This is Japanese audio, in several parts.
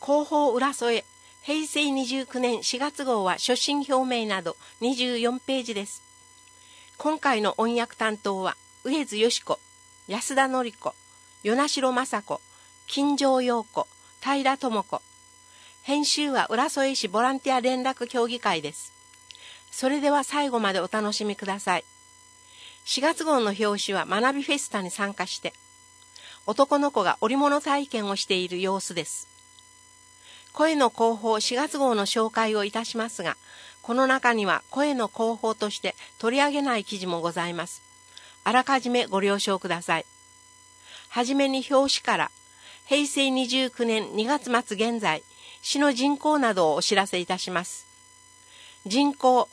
広報浦添平成29年4月号は所信表明など24ページです。今回の音訳担当は上津よし子、安田典子、与那城雅子、金城陽子、平智子。編集は浦添市ボランティア連絡協議会です。それでは最後までお楽しみください。4月号の表紙は学びフェスタに参加して、男の子が織物体験をしている様子です。声の広報4月号の紹介をいたしますが、この中には声の広報として取り上げない記事もございます。あらかじめご了承ください。はじめに表紙から、平成29年2月末現在、市の人口などをお知らせいたします。人口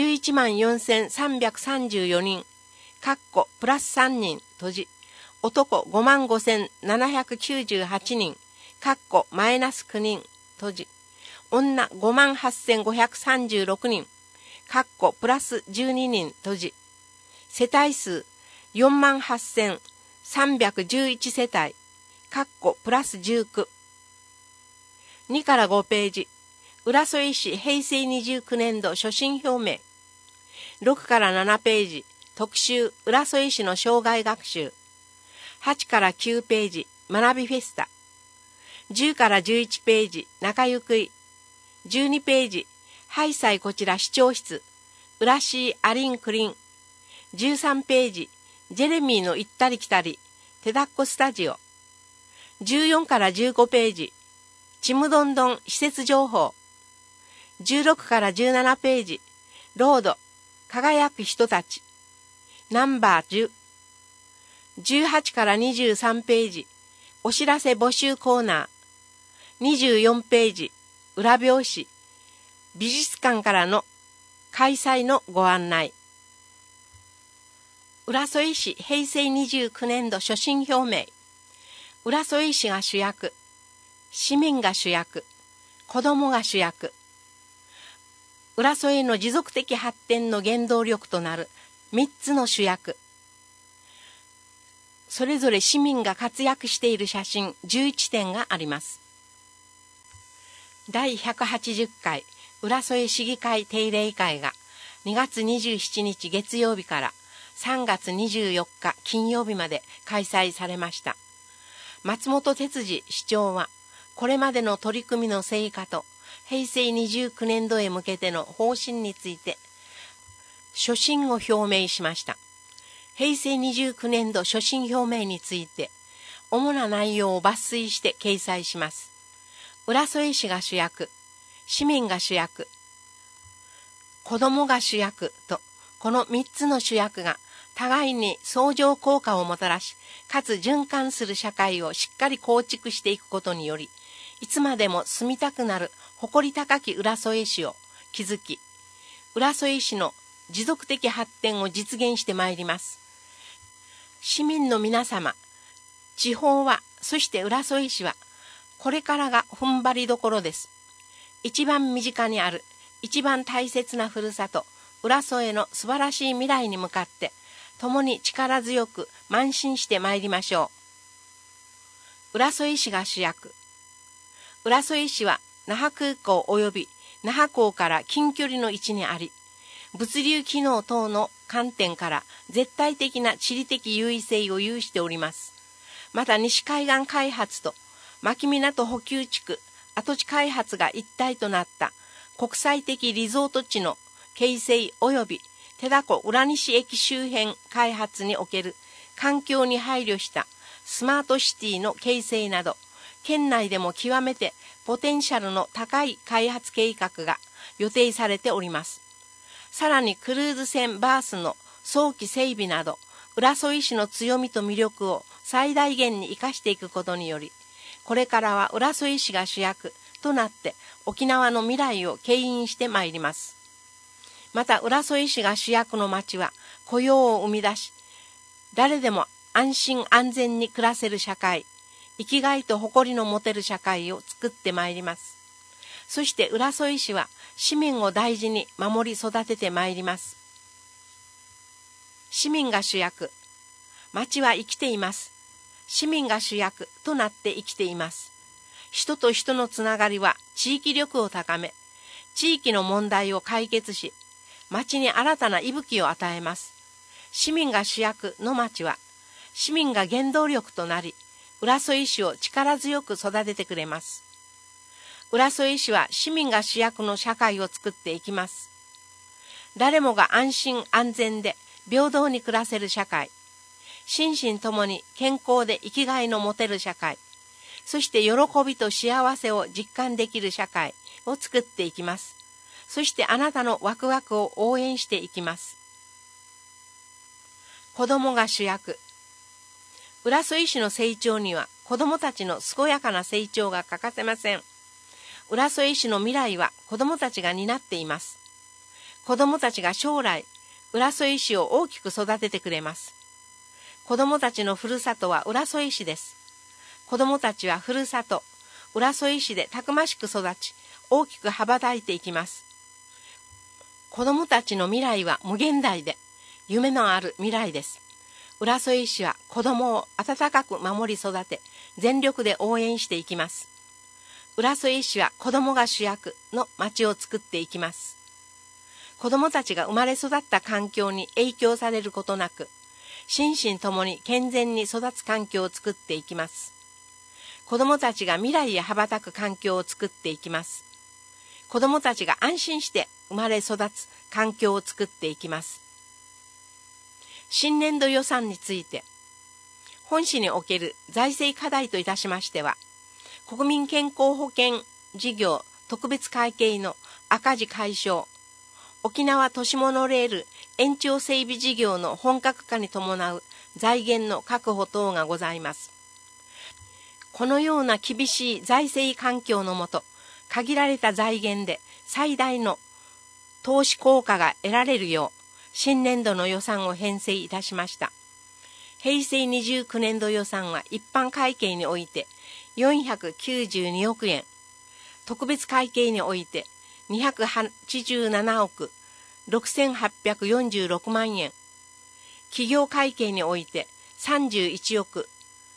114,334人、プラス3人、閉じ。男55,798人、マイナス9人、閉じ。女58,536人、プラス12人、閉じ。世帯数48,311世帯、プラス19。2から5ページ。浦添市平成29年度所信表明。6から7ページ。特集浦添市の生涯学習。8から9ページ。学びフェスタ。10から11ページ。中ゆくい。12ページ。ハイサイこちら市長室。浦シーアリンクリン。13ページ。ジェレミーの行ったり来たり。手だっこスタジオ。14から15ページ。ちむどんどん施設情報。16から17ページ。ロード。輝く人たち。ナンバー10。18から23ページ。お知らせ募集コーナー。24ページ。裏表紙。美術館からの開催のご案内。浦添市平成29年度所信表明。浦添市が主役。市民が主役。子どもが主役。浦添の持続的発展の原動力となる3つの主役。それぞれ市民が活躍している写真11点があります。第180回浦添市議会定例会が2月27日月曜日から3月24日金曜日まで開催されました。松本哲司市長は、これまでの取り組みの成果と平成29年度へ向けての方針について所信を表明しました。平成29年度所信表明について主な内容を抜粋して掲載します。浦添市が主役、市民が主役、子どもが主役と、この3つの主役が互いに相乗効果をもたらし、かつ循環する社会をしっかり構築していくことにより、いつまでも住みたくなる誇り高き浦添市を築き、浦添市の持続的発展を実現してまいります。市民の皆様、地方は、そして浦添市は、これからが踏ん張りどころです。一番身近にある、一番大切なふるさと、浦添の素晴らしい未来に向かって、共に力強く邁進してまいりましょう。浦添市が主役。浦添市は那覇空港及び那覇港から近距離の位置にあり、物流機能等の観点から絶対的な地理的優位性を有しております。また西海岸開発と牧港補給地区跡地開発が一体となった国際的リゾート地の形成及び手だこ浦西駅周辺開発における環境に配慮したスマートシティの形成など、県内でも極めてポテンシャルの高い開発計画が予定されております。さらにクルーズ船バースの早期整備など、浦添市の強みと魅力を最大限に生かしていくことにより、これからは浦添市が主役となって沖縄の未来を牽引してまいります。また浦添市が主役の町は雇用を生み出し、誰でも安心安全に暮らせる社会、生きがいと誇りの持てる社会を作ってまいります。そして浦添市は市民を大事に守り育ててまいります。市民が主役、町は生きています。市民が主役となって生きています。 人と人のつながりは地域力を高め、地域の問題を解決し、町に新たな息吹を与えます。市民が主役の町は、市民が原動力となり、浦添市を力強く育ててくれます。浦添市は市民が主役の社会を作っていきます。誰もが安心安全で平等に暮らせる社会、心身ともに健康で生きがいの持てる社会、そして喜びと幸せを実感できる社会を作っていきます。そしてあなたのワクワクを応援していきます。子供が主役。浦添市の成長には子供たちの健やかな成長が欠かせません。浦添市の未来は子供たちが担っています。子供たちが将来、浦添市を大きく育ててくれます。子供たちのふるさとは浦添市です。子供たちはふるさと、浦添市でたくましく育ち、大きく羽ばたいていきます。子供たちの未来は無限大で、夢のある未来です。浦添市は子供を温かく守り育て、全力で応援していきます。浦添市は子供が主役の町を作っていきます。子供たちが生まれ育った環境に影響されることなく、心身ともに健全に育つ環境を作っていきます。子供たちが未来へ羽ばたく環境を作っていきます。子供たちが安心して生まれ育つ環境を作っていきます。新年度予算について、本市における財政課題といたしましては、国民健康保険事業特別会計の赤字解消、沖縄都市モノレール延長整備事業の本格化に伴う財源の確保等がございます。このような厳しい財政環境のもと、限られた財源で最大の投資効果が得られるよう、新年度の予算を編成いたしました。平成29年度予算は一般会計において492億円、特別会計において287億6846万円、企業会計において31億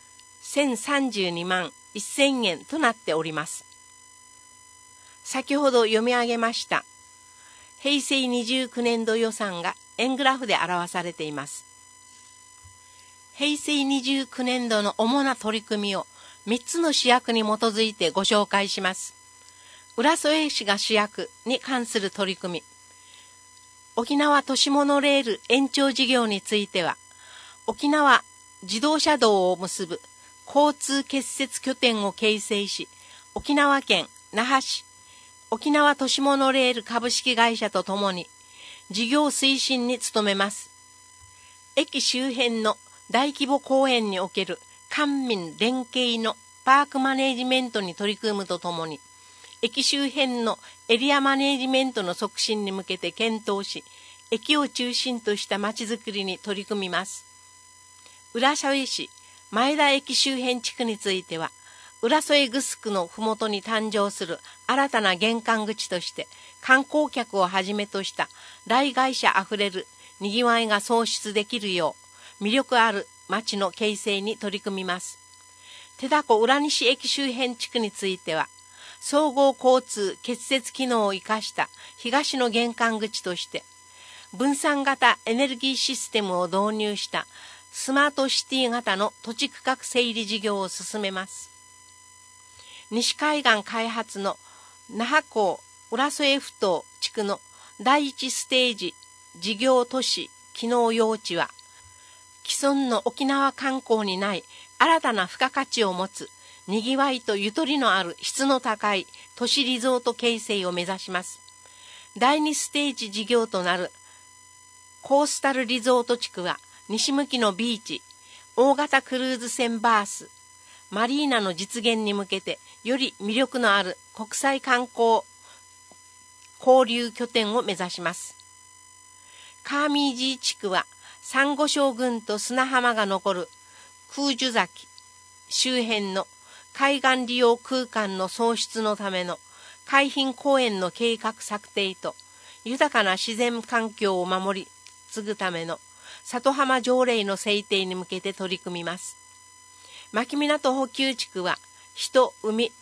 1032万1000円となっております。先ほど読み上げました平成29年度予算が円グラフで表されています。平成29年度の主な取り組みを3つの主役に基づいてご紹介します。浦添市が主役に関する取り組み。沖縄都市モノレール延長事業については、沖縄自動車道を結ぶ交通結節拠点を形成し、沖縄県那覇市、沖縄都市モノレール株式会社とともに事業推進に努めます。駅周辺の大規模公園における官民連携のパークマネージメントに取り組むとともに、駅周辺のエリアマネージメントの促進に向けて検討し、駅を中心としたまちづくりに取り組みます。浦添市前田駅周辺地区については、浦添グスクのふもとに誕生する新たな玄関口として、観光客をはじめとした来街者あふれるにぎわいが創出できるよう、魅力ある街の形成に取り組みます。手だこ浦西駅周辺地区については、総合交通結節機能を生かした東の玄関口として、分散型エネルギーシステムを導入したスマートシティ型の土地区画整理事業を進めます。西海岸開発の那覇港浦添埠頭地区の第一ステージ事業都市機能用地は、既存の沖縄観光にない新たな付加価値を持つにぎわいとゆとりのある質の高い都市リゾート形成を目指します。第2ステージ事業となるコースタルリゾート地区は、西向きのビーチ、大型クルーズ船バース、マリーナの実現に向けてより魅力のある国際観光交流拠点を目指します。カーミージー地区は、サンゴ礁群と砂浜が残る空樹崎周辺の海岸利用空間の創出のための海浜公園の計画策定と、豊かな自然環境を守り継ぐための里浜条例の制定に向けて取り組みます。牧港補給地区は、人、海、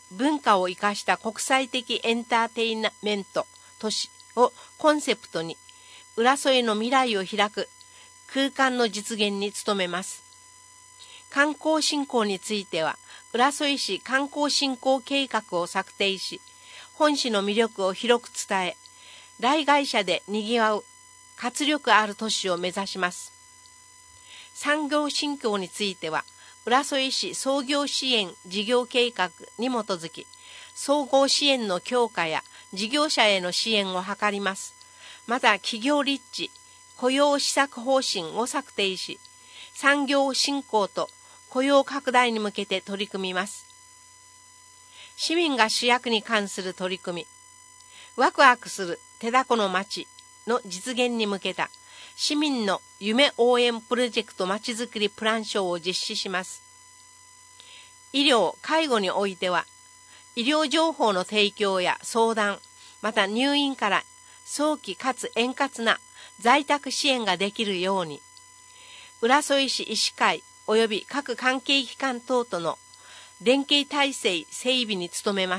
文化を生かした国際的エンターテインメント都市をコンセプトに、浦添の未来を開く空間の実現に努めます。観光振興については、浦添市観光振興計画を策定し、本市の魅力を広く伝え、来街者で賑わう活力ある都市を目指します。産業振興については、浦添市創業支援事業計画に基づき、総合支援の強化や事業者への支援を図ります。また、企業立地、雇用施策方針を策定し、産業振興と雇用拡大に向けて取り組みます。市民が主役に関する取り組み、ワクワクする手だこの街の実現に向けた市民の夢応援プロジェクトまちづくりプラン賞を実施します。医療・介護においては、医療情報の提供や相談、また入院から早期かつ円滑な在宅支援ができるように、浦添市医師会及び各関係機関等との連携体制整備に努めます。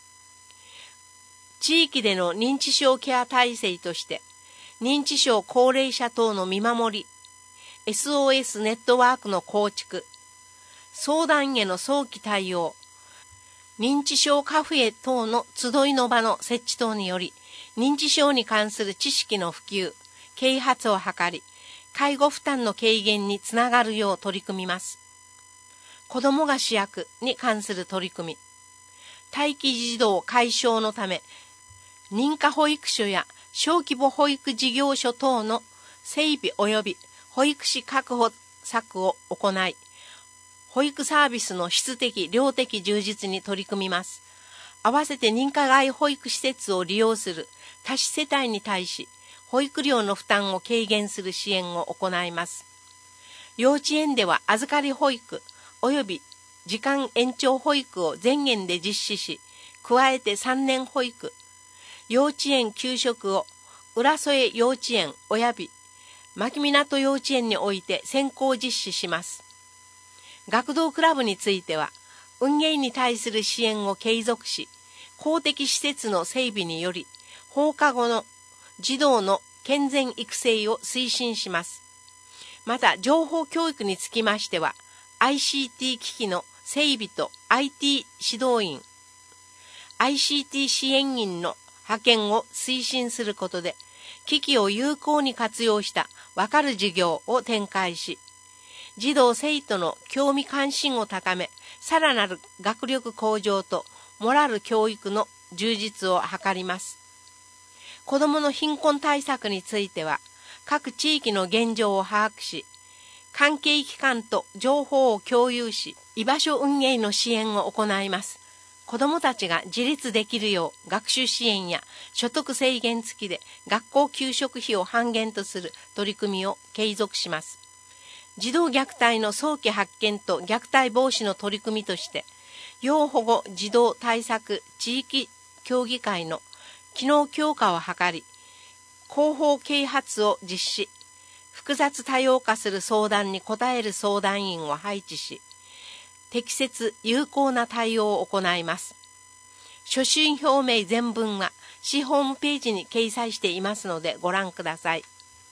地域での認知症ケア体制として、認知症高齢者等の見守り、SOS ネットワークの構築、相談への早期対応、認知症カフェ等の集いの場の設置等により、認知症に関する知識の普及、啓発を図り、介護負担の軽減につながるよう取り組みます。子どもが主役に関する取り組み、待機児童解消のため、認可保育所や小規模保育事業所等の整備及び保育士確保策を行い、保育サービスの質的・量的充実に取り組みます。合わせて認可外保育施設を利用する多子世帯に対し、保育料の負担を軽減する支援を行います。幼稚園では預かり保育及び時間延長保育を全園で実施し、加えて3年保育、幼稚園給食を浦添幼稚園及び牧港幼稚園において先行実施します。学童クラブについては、運営に対する支援を継続し、公的施設の整備により、放課後の児童の健全育成を推進します。また、情報教育につきましては、ICT 機器の整備と IT 指導員、ICT 支援員の派遣を推進することで、機器を有効に活用したわかる授業を展開し、児童生徒の興味関心を高め、さらなる学力向上とモラル教育の充実を図ります。子どもの貧困対策については、各地域の現状を把握し、関係機関と情報を共有し、居場所運営の支援を行います。子どもたちが自立できるよう学習支援や所得制限付きで学校給食費を半減とする取り組みを継続します。児童虐待の早期発見と虐待防止の取り組みとして、要保護児童対策地域協議会の機能強化を図り、広報啓発を実施、複雑多様化する相談に応える相談員を配置し、適切有効な対応を行います。所信表明全文は市ホームページに掲載していますのでご覧ください。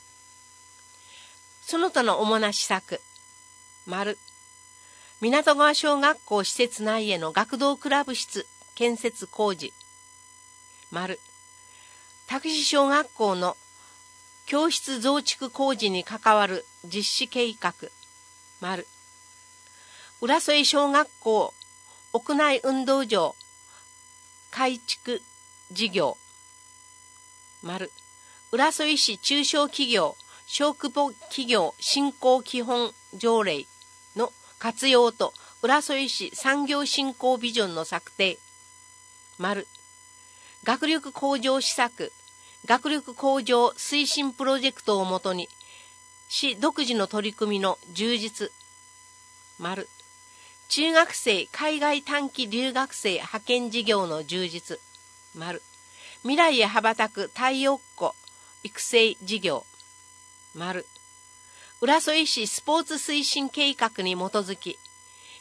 その他の主な施策、丸、港川小学校施設内への学童クラブ室建設工事、丸、田口小学校の教室増築工事に関わる実施計画、丸、浦添小学校屋内運動場改築事業、丸、浦添市中小企業小規模企業振興基本条例の活用と浦添市産業振興ビジョンの策定、丸、学力向上施策学力向上推進プロジェクトをもとに市独自の取り組みの充実、丸、中学生海外短期留学生派遣事業の充実、丸、未来へ羽ばたく太陽っ子育成事業、丸、浦添市スポーツ推進計画に基づき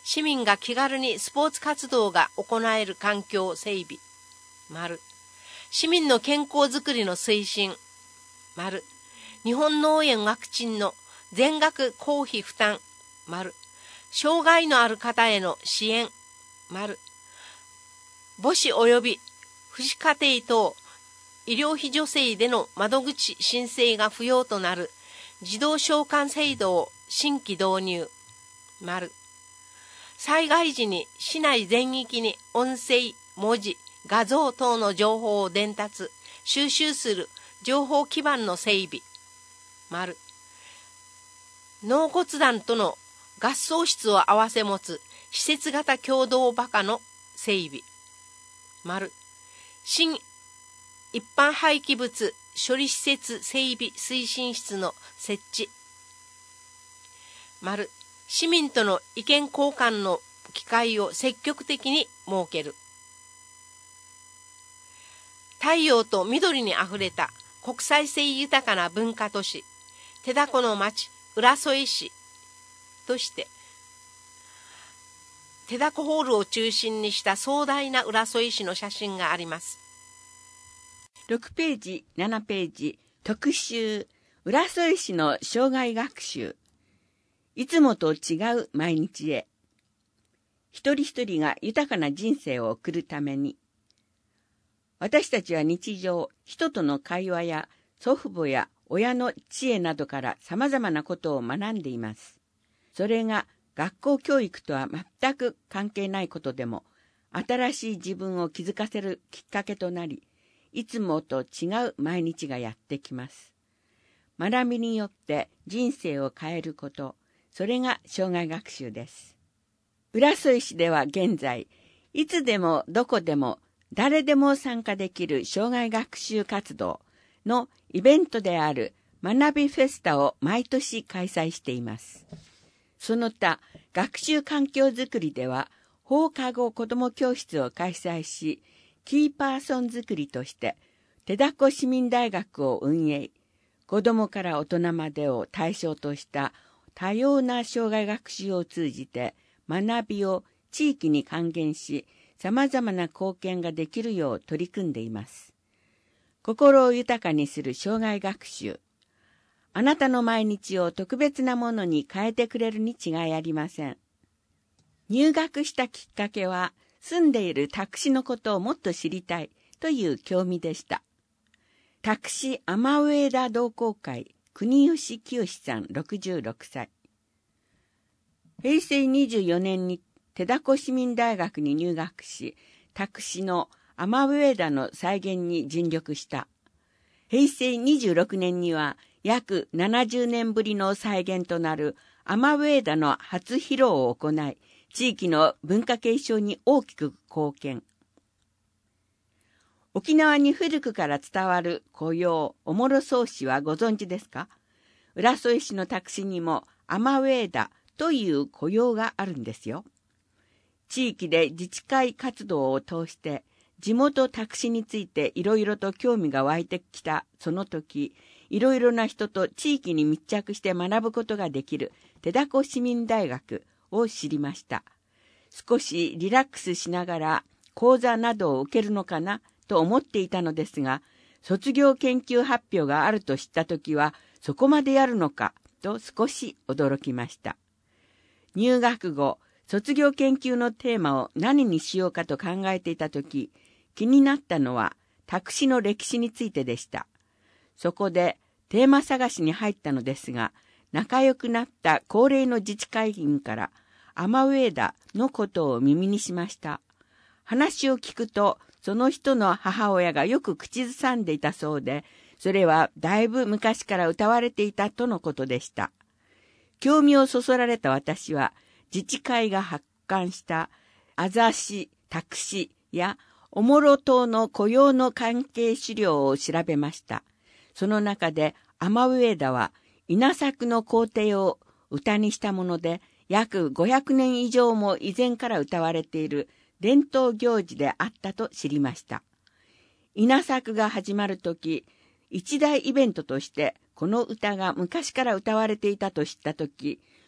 市民が気軽にスポーツ活動が行える環境整備。丸。市民の健康づくりの推進。丸。日本脳炎ワクチンの全額公費負担。丸。障害のある方への支援。丸。母子及び父子家庭等医療費助成での窓口申請が不要となる自動償還制度を新規導入。丸。災害時に市内全域に音声、文字、画像等の情報を伝達、収集する情報基盤の整備。丸。納骨壇との合葬室を併せ持つ施設型共同墓場の整備。丸。新一般廃棄物処理施設整備推進室の設置。丸。市民との意見交換の機会を積極的に設ける。太陽と緑にあふれた国際性豊かな文化都市、手だこの町、浦添市として、手だこホールを中心にした壮大な浦添市の写真があります。 6ページ、7ページ、特集、浦添市の生涯学習。いつもと違う毎日へ。一人一人が豊かな人生を送るために。私たちは日常、人との会話や祖父母や親の知恵などから様々なことを学んでいます。それが学校教育とは全く関係ないことでも、新しい自分を気づかせるきっかけとなり、いつもと違う毎日がやってきます。学びによって人生を変えること、それが生涯学習です。浦添市では現在、いつでもどこでも誰でも参加できる生涯学習活動のイベントである学びフェスタを毎年開催しています。その他、学習環境づくりでは放課後子ども教室を開催し、キーパーソンづくりとして手だこ市民大学を運営、子どもから大人までを対象とした多様な生涯学習を通じて学びを地域に還元し、様々な貢献ができるよう取り組んでいます。心を豊かにする生涯学習。あなたの毎日を特別なものに変えてくれるに違いありません。入学したきっかけは、住んでいる宅市のことをもっと知りたいという興味でした。宅市天上田同好会国吉清さん66歳。平成24年に手だこ市民大学に入学し、宅市の天上田の再現に尽力した。平成26年には約70年ぶりの再現となる天上田の初披露を行い、地域の文化継承に大きく貢献。沖縄に古くから伝わる古謡、おもろそうしはご存知ですか？浦添市の宅市にも天上田という古謡があるんですよ。地域で自治会活動を通して地元宅市についていろいろと興味が湧いてきたその時、いろいろな人と地域に密着して学ぶことができる手だこ市民大学を知りました。少しリラックスしながら講座などを受けるのかなと思っていたのですが、卒業研究発表があると知ったときは、そこまでやるのかと少し驚きました。入学後、卒業研究のテーマを何にしようかと考えていたとき、気になったのは宅市の歴史についてでした。そこでテーマ探しに入ったのですが、仲良くなった高齢の自治会員から天上田のことを耳にしました。話を聞くと、その人の母親がよく口ずさんでいたそうで、それはだいぶ昔から歌われていたとのことでした。興味をそそられた私は、自治会が発刊したあざし、宅市やおもろ島の雇用の関係資料を調べました。その中で天上田は稲作の工程を歌にしたもので、約500年以上も以前から歌われている伝統行事であったと知りました。稲作が始まるとき、一大イベントとしてこの歌が昔から歌われていたと知ったとき、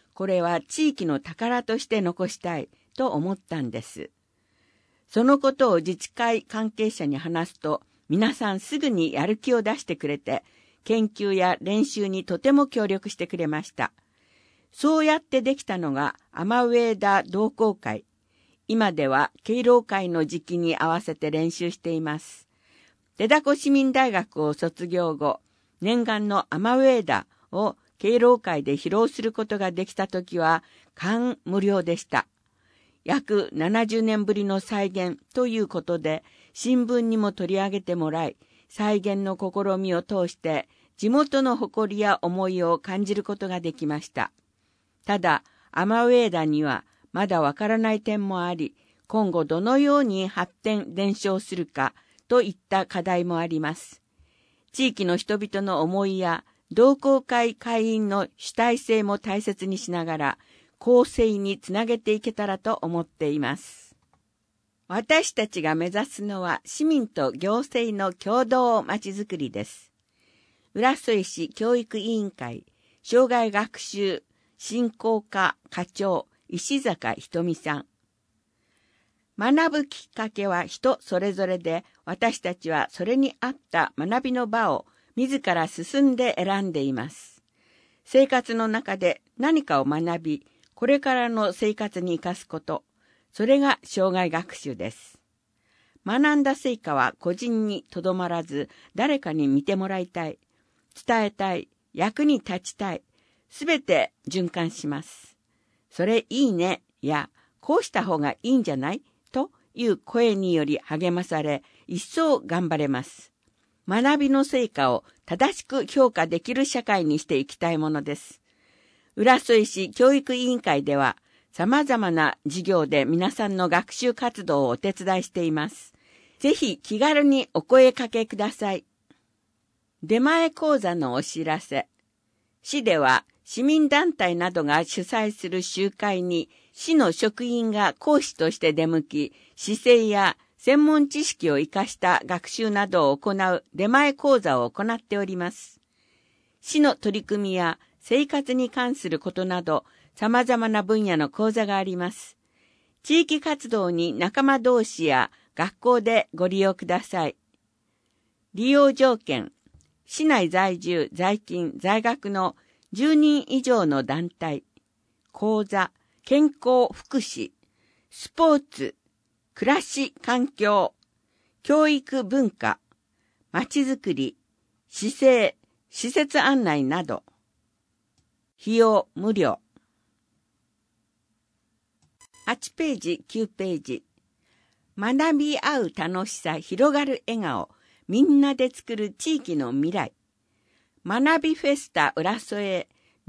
これは地域の宝として残したいと思ったんです。そのことを自治会関係者に話すと、皆さんすぐにやる気を出してくれて、研究や練習にとても協力してくれました。そうやってできたのが天上田同好会。今では敬老会の時期に合わせて練習しています。手だこ市民大学を卒業後、念願の天上田を敬老会で披露することができたときは感無量でした。約70年ぶりの再現ということで、新聞にも取り上げてもらい、再現の試みを通して地元の誇りや思いを感じることができました。ただ、天上田にはまだわからない点もあり、今後どのように発展伝承するかといった課題もあります。地域の人々の思いや同好会会員の主体性も大切にしながら、後世につなげていけたらと思っています。私たちが目指すのは市民と行政の共同まちづくりです。浦添市教育委員会障害学習振興課課長石坂ひとみさん。学ぶきっかけは人それぞれで、私たちはそれに合った学びの場を自ら進んで選んでいます。生活の中で何かを学び、これからの生活に生かすこと、それが生涯学習です。学んだ成果は個人にとどまらず、誰かに見てもらいたい、伝えたい、役に立ちたい、すべて循環します。それいいねや、こうした方がいいんじゃないという声により励まされ、一層頑張れます。学びの成果を正しく評価できる社会にしていきたいものです。浦添市教育委員会では、様々な事業で皆さんの学習活動をお手伝いしています。ぜひ気軽にお声かけください。出前講座のお知らせ。市では市民団体などが主催する集会に市の職員が講師として出向き、姿勢や専門知識を生かした学習などを行う出前講座を行っております。市の取り組みや生活に関することなど、様々な分野の講座があります。地域活動に仲間同士や学校でご利用ください。利用条件、市内在住、在勤、在学の10人以上の団体、講座、健康福祉、スポーツ、暮らし環境、教育文化、まちづくり、市政、施設案内など、費用無料。8ページ、9ページ。学び合う楽しさ、広がる笑顔、みんなで作る地域の未来。学びフェスタ浦添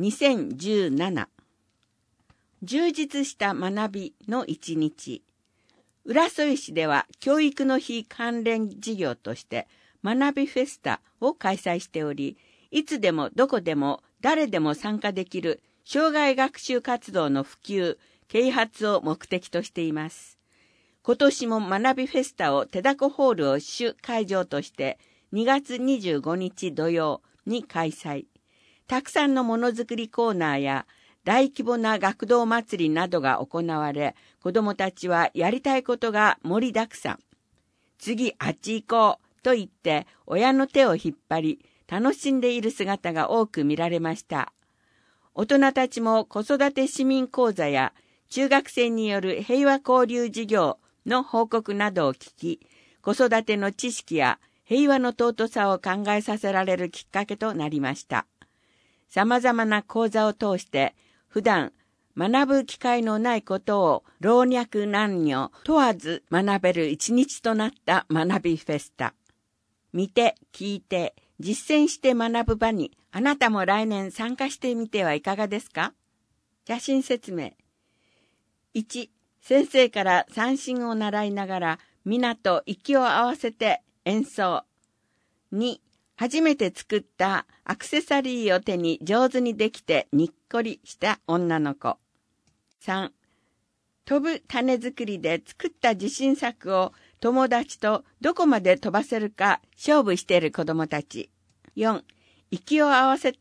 2017。充実した学びの一日。浦添市では教育の日関連事業として学びフェスタを開催しており、いつでもどこでも誰でも参加できる障害学習活動の普及、啓発を目的としています。今年も学びフェスタを手だこホールを主会場として2月25日土曜に開催。たくさんのものづくりコーナーや大規模な学童祭りなどが行われ、子どもたちはやりたいことが盛りだくさん。次あっち行こうと言って親の手を引っ張り、楽しんでいる姿が多く見られました。大人たちも子育て市民講座や中学生による平和交流事業の報告などを聞き、子育ての知識や平和の尊さを考えさせられるきっかけとなりました。様々な講座を通して、普段学ぶ機会のないことを老若男女問わず学べる一日となった学びフェスタ。見て、聞いて、実践して学ぶ場にあなたも来年参加してみてはいかがですか？写真説明。1、先生から三振を習いながら皆と息を合わせて演奏。2、初めて作ったアクセサリーを手に上手にできてにっこりした女の子。3、飛ぶ種作りで作った自信作を友達とどこまで飛ばせるか勝負している子供たち。4、息を合わせて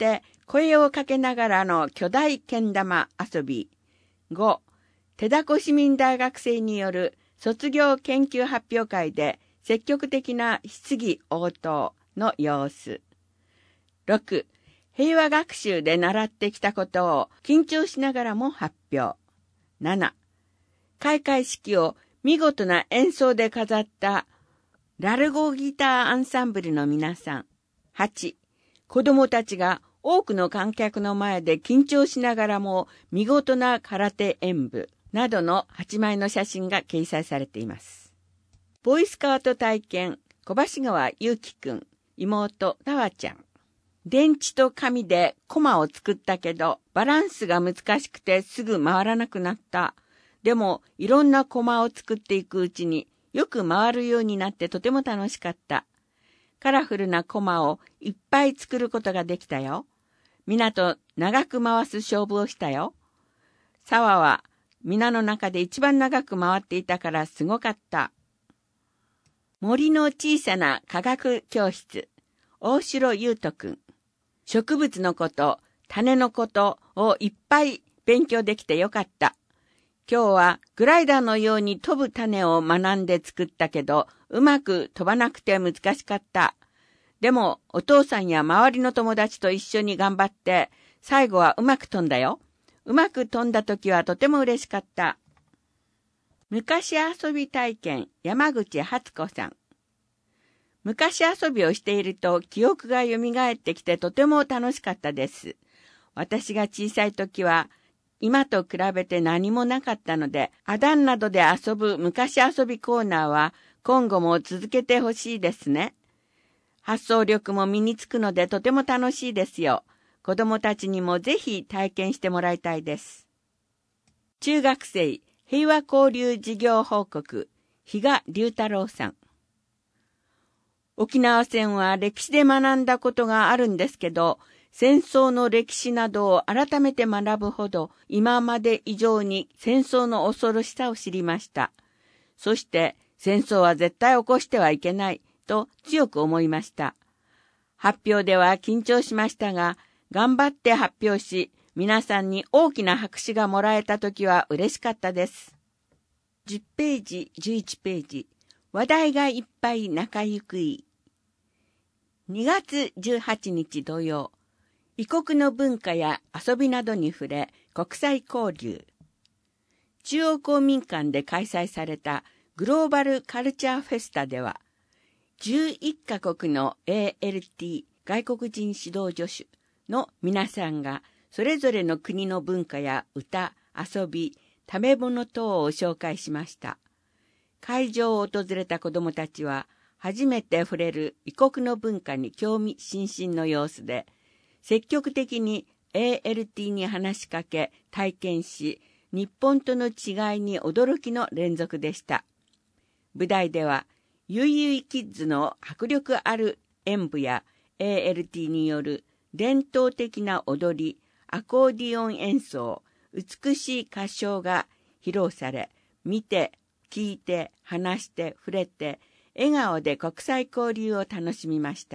声をかけながらの巨大けん玉遊び。5、手だこ市民大学生による卒業研究発表会で積極的な質疑応答の様子。6、平和学習で習ってきたことを緊張しながらも発表。7、開会式を見事な演奏で飾ったラルゴギターアンサンブルの皆さん。8、子供たちが多くの観客の前で緊張しながらも見事な空手演舞などの8枚の写真が掲載されています。ボーイスカウト体験、小橋川祐樹くん、妹、タワちゃん。電池と紙でコマを作ったけど、バランスが難しくてすぐ回らなくなった。でも、いろんなコマを作っていくうちによく回るようになってとても楽しかった。カラフルなコマをいっぱい作ることができたよ。みなと長く回す勝負をしたよ。沢は皆の中で一番長く回っていたからすごかった。森の小さな科学教室、大城優斗くん。植物のこと、種のことをいっぱい勉強できてよかった。今日はグライダーのように飛ぶ種を学んで作ったけど、うまく飛ばなくて難しかった。でもお父さんや周りの友達と一緒に頑張って、最後はうまく飛んだよ。うまく飛んだ時はとても嬉しかった。昔遊び体験、山口初子さん。昔遊びをしていると記憶が蘇ってきてとても楽しかったです。私が小さい時は今と比べて何もなかったので、アダンなどで遊ぶ昔遊びコーナーは今後も続けてほしいですね。発想力も身につくのでとても楽しいですよ。子供たちにもぜひ体験してもらいたいです。中学生平和交流事業報告、比嘉龍太郎さん。沖縄戦は歴史で学んだことがあるんですけど、戦争の歴史などを改めて学ぶほど、今まで以上に戦争の恐ろしさを知りました。そして戦争は絶対起こしてはいけないと強く思いました。発表では緊張しましたが、頑張って発表し、皆さんに大きな拍手がもらえたときは嬉しかったです。10ページ、11ページ。話題がいっぱい仲ゆくい。2月18日土曜、異国の文化や遊びなどに触れ、国際交流。中央公民館で開催されたグローバルカルチャーフェスタでは、11カ国の ALT 外国人指導助手の皆さんが、それぞれの国の文化や歌、遊び、食べ物等を紹介しました。会場を訪れた子どもたちは、初めて触れる異国の文化に興味津々の様子で、積極的に ALT に話しかけ、体験し、日本との違いに驚きの連続でした。舞台では、ゆいゆいキッズの迫力ある演舞や ALT による伝統的な踊り、アコーディオン演奏、美しい歌唱が披露され、見て、聞いて、話して、触れて、笑顔で国際交流を楽しみました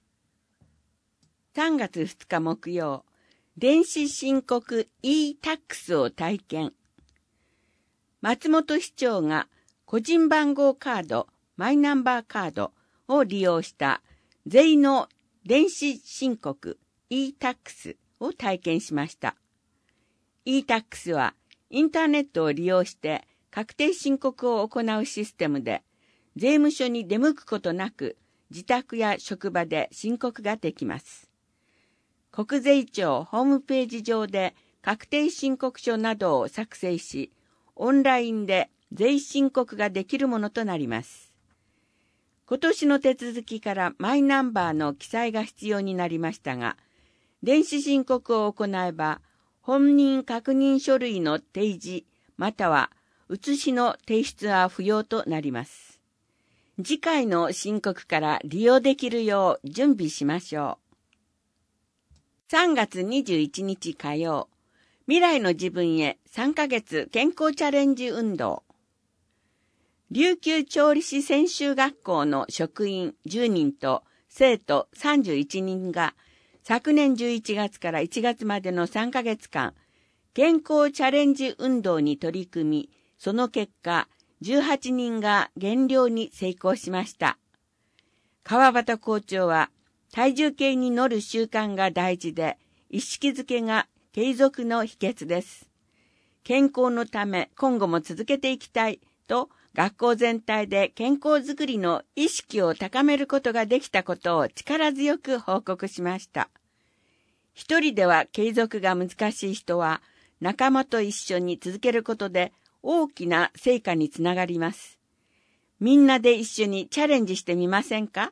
。3月2日木曜、電子申告 e-tax を体験。松本市長が個人番号カード、マイナンバーカードを利用した税の電子申告 e-tax を体験しました。e-tax はインターネットを利用して確定申告を行うシステムで、税務署に出向くことなく自宅や職場で申告ができます。国税庁ホームページ上で確定申告書などを作成し、オンラインで税申告ができるものとなります。今年の手続きからマイナンバーの記載が必要になりましたが、電子申告を行えば、本人確認書類の提示、または写しの提出は不要となります。次回の申告から利用できるよう準備しましょう。3月21日火曜、未来の自分へ3ヶ月健康チャレンジ運動。琉球調理師専修学校の職員10人と生徒31人が昨年11月から1月までの3ヶ月間、健康チャレンジ運動に取り組み、その結果、18人が減量に成功しました。川端校長は、体重計に乗る習慣が大事で、意識づけが継続の秘訣です。健康のため今後も続けていきたいと、学校全体で健康づくりの意識を高めることができたことを力強く報告しました。一人では継続が難しい人は、仲間と一緒に続けることで大きな成果につながります。みんなで一緒にチャレンジしてみませんか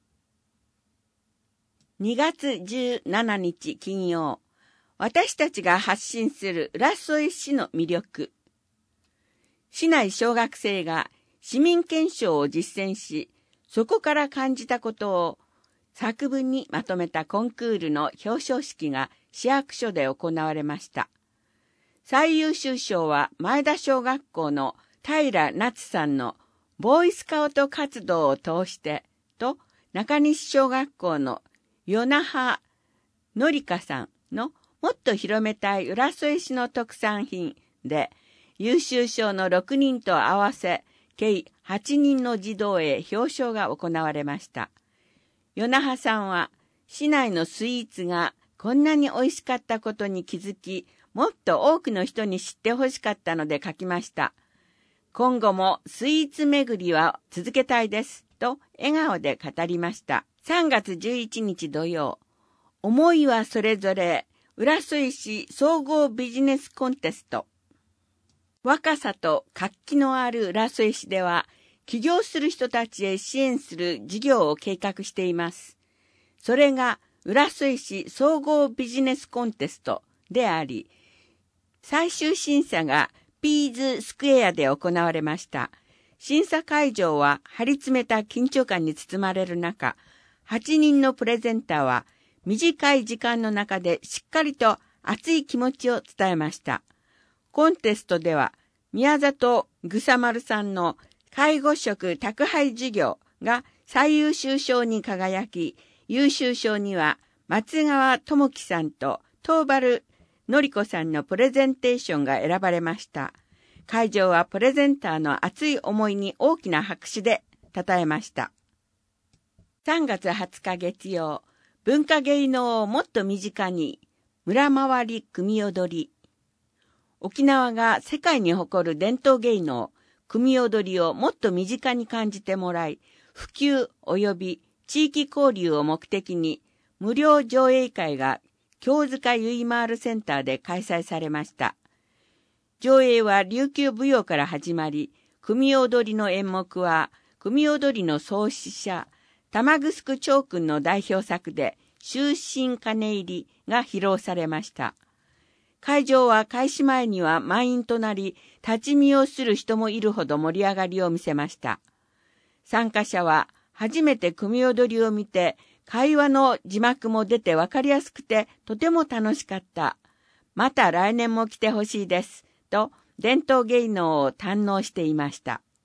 ？2月17日金曜、私たちが発信する浦添市の魅力。市内小学生が市民検証を実践し、そこから感じたことを作文にまとめたコンクールの表彰式が市役所で行われました。最優秀賞は前田小学校の平夏さんのボーイスカウト活動を通してと、中西小学校の与那覇のりかさんのもっと広めたい浦添市の特産品で、優秀賞の6人と合わせ、計8人の児童へ表彰が行われました。与那覇さんは、市内のスイーツがこんなに美味しかったことに気づき、もっと多くの人に知ってほしかったので書きました。今後もスイーツ巡りは続けたいです、と笑顔で語りました。3月11日土曜、思いはそれぞれ浦添市総合ビジネスコンテスト。若さと活気のある浦添市では、起業する人たちへ支援する事業を計画しています。それが浦添市総合ビジネスコンテストであり、最終審査がピーズスクエアで行われました。審査会場は張り詰めた緊張感に包まれる中、8人のプレゼンターは短い時間の中でしっかりと熱い気持ちを伝えました。コンテストでは、宮里ぐさまるさんの介護食宅配事業が最優秀賞に輝き、優秀賞には松川智樹さんと東原のりこさんのプレゼンテーションが選ばれました。会場はプレゼンターの熱い思いに大きな拍手で称えました。3月20日月曜、文化芸能をもっと身近に、村回り組踊り。沖縄が世界に誇る伝統芸能、組踊りをもっと身近に感じてもらい、普及及び地域交流を目的に、無料上映会が京塚ゆいまーるセンターで開催されました。上映は琉球舞踊から始まり、組踊りの演目は、組踊りの創始者、玉城長君の代表作で、終身鐘入りが披露されました。会場は開始前には満員となり、立ち見をする人もいるほど盛り上がりを見せました。参加者は初めて組踊りを見て、会話の字幕も出て分かりやすくてとても楽しかった。また来年も来てほしいです。と伝統芸能を堪能していました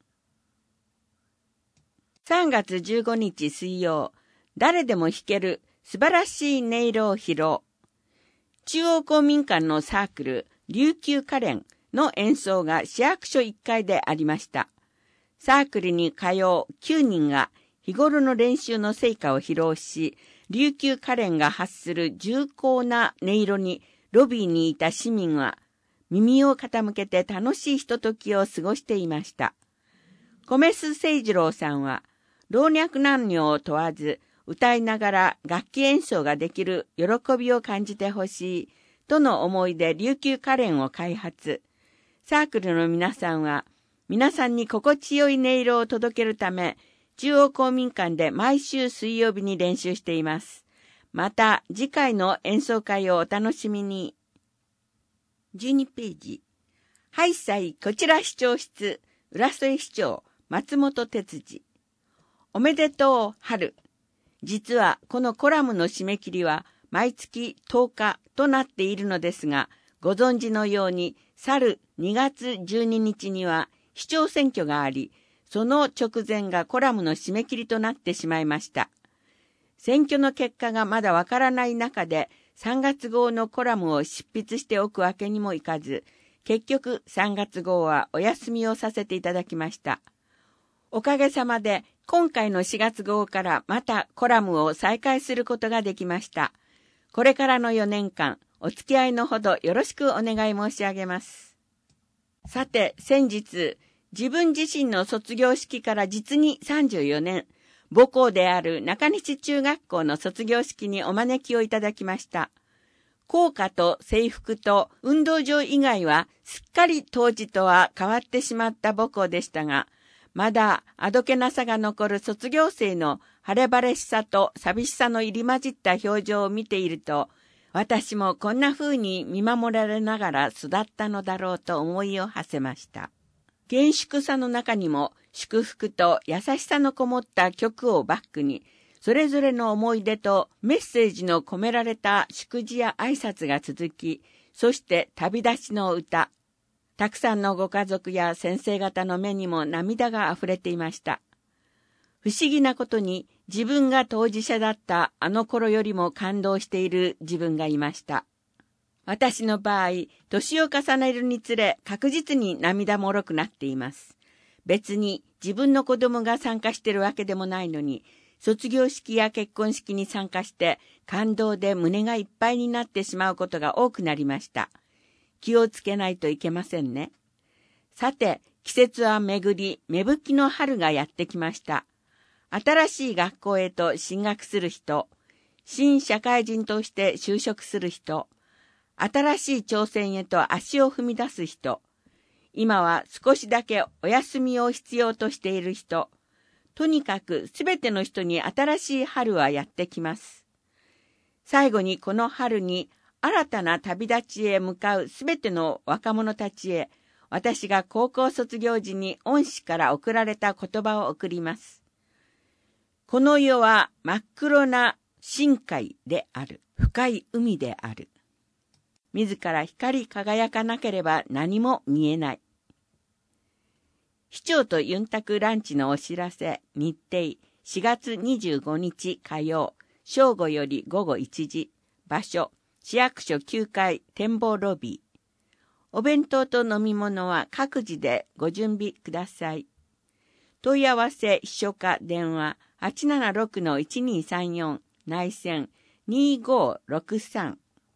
。3月15日水曜、誰でも弾ける素晴らしい音色を披露。中央公民館のサークル、琉球カレンの演奏が市役所1階でありました。サークルに通う9人が日頃の練習の成果を披露し、琉球カレンが発する重厚な音色にロビーにいた市民は耳を傾けて楽しいひとときを過ごしていました。米須清次郎さんは老若男女を問わず歌いながら楽器演奏ができる喜びを感じてほしいとの思いで琉球カレンを開発。サークルの皆さんは皆さんに心地よい音色を届けるため、中央公民館で毎週水曜日に練習しています。また次回の演奏会をお楽しみに。12ページ。ハイサイこちら市長室、浦添市長、松本哲司。おめでとう、春。実はこのコラムの締め切りは毎月10日となっているのですが、ご存知のように去る2月12日には市長選挙があり、その直前がコラムの締め切りとなってしまいました。 選挙の結果がまだわからない中で3月号のコラムを執筆しておくわけにもいかず、結局3月号はお休みをさせていただきました。おかげさまで今回の4月号からまたコラムを再開することができました。これからの4年間、お付き合いのほどよろしくお願い申し上げます。さて、先日、自分自身の卒業式から実に34年、母校である中西中学校の卒業式にお招きをいただきました。校歌と制服と運動場以外はすっかり当時とは変わってしまった母校でしたが、まだあどけなさが残る卒業生の晴れ晴れしさと寂しさの入り混じった表情を見ていると、私もこんな風に見守られながら育ったのだろうと思いを馳せました。厳粛さの中にも祝福と優しさのこもった曲をバックに、それぞれの思い出とメッセージの込められた祝辞や挨拶が続き、そして旅立ちの歌。たくさんのご家族や先生方の目にも涙があふれていました。不思議なことに自分が当事者だったあの頃よりも感動している自分がいました。私の場合、年を重ねるにつれ確実に涙もろくなっています。別に自分の子供が参加しているわけでもないのに、卒業式や結婚式に参加して感動で胸がいっぱいになってしまうことが多くなりました。気をつけないといけませんね。さて、季節は巡り、芽吹きの春がやってきました。新しい学校へと進学する人、新社会人として就職する人、新しい挑戦へと足を踏み出す人、今は少しだけお休みを必要としている人、とにかくすべての人に新しい春はやってきます。最後にこの春に新たな旅立ちへ向かうすべての若者たちへ、私が高校卒業時に恩師から贈られた言葉を贈ります。この世は真っ黒な深海である。深い海である。自ら光り輝かなければ何も見えない。市長とユンタクランチのお知らせ、日程、4月25日火曜、正午より午後1時、場所、市役所9階展望ロビー。お弁当と飲み物は各自でご準備ください。問い合わせ、秘書課電話、876-1234、内線2563。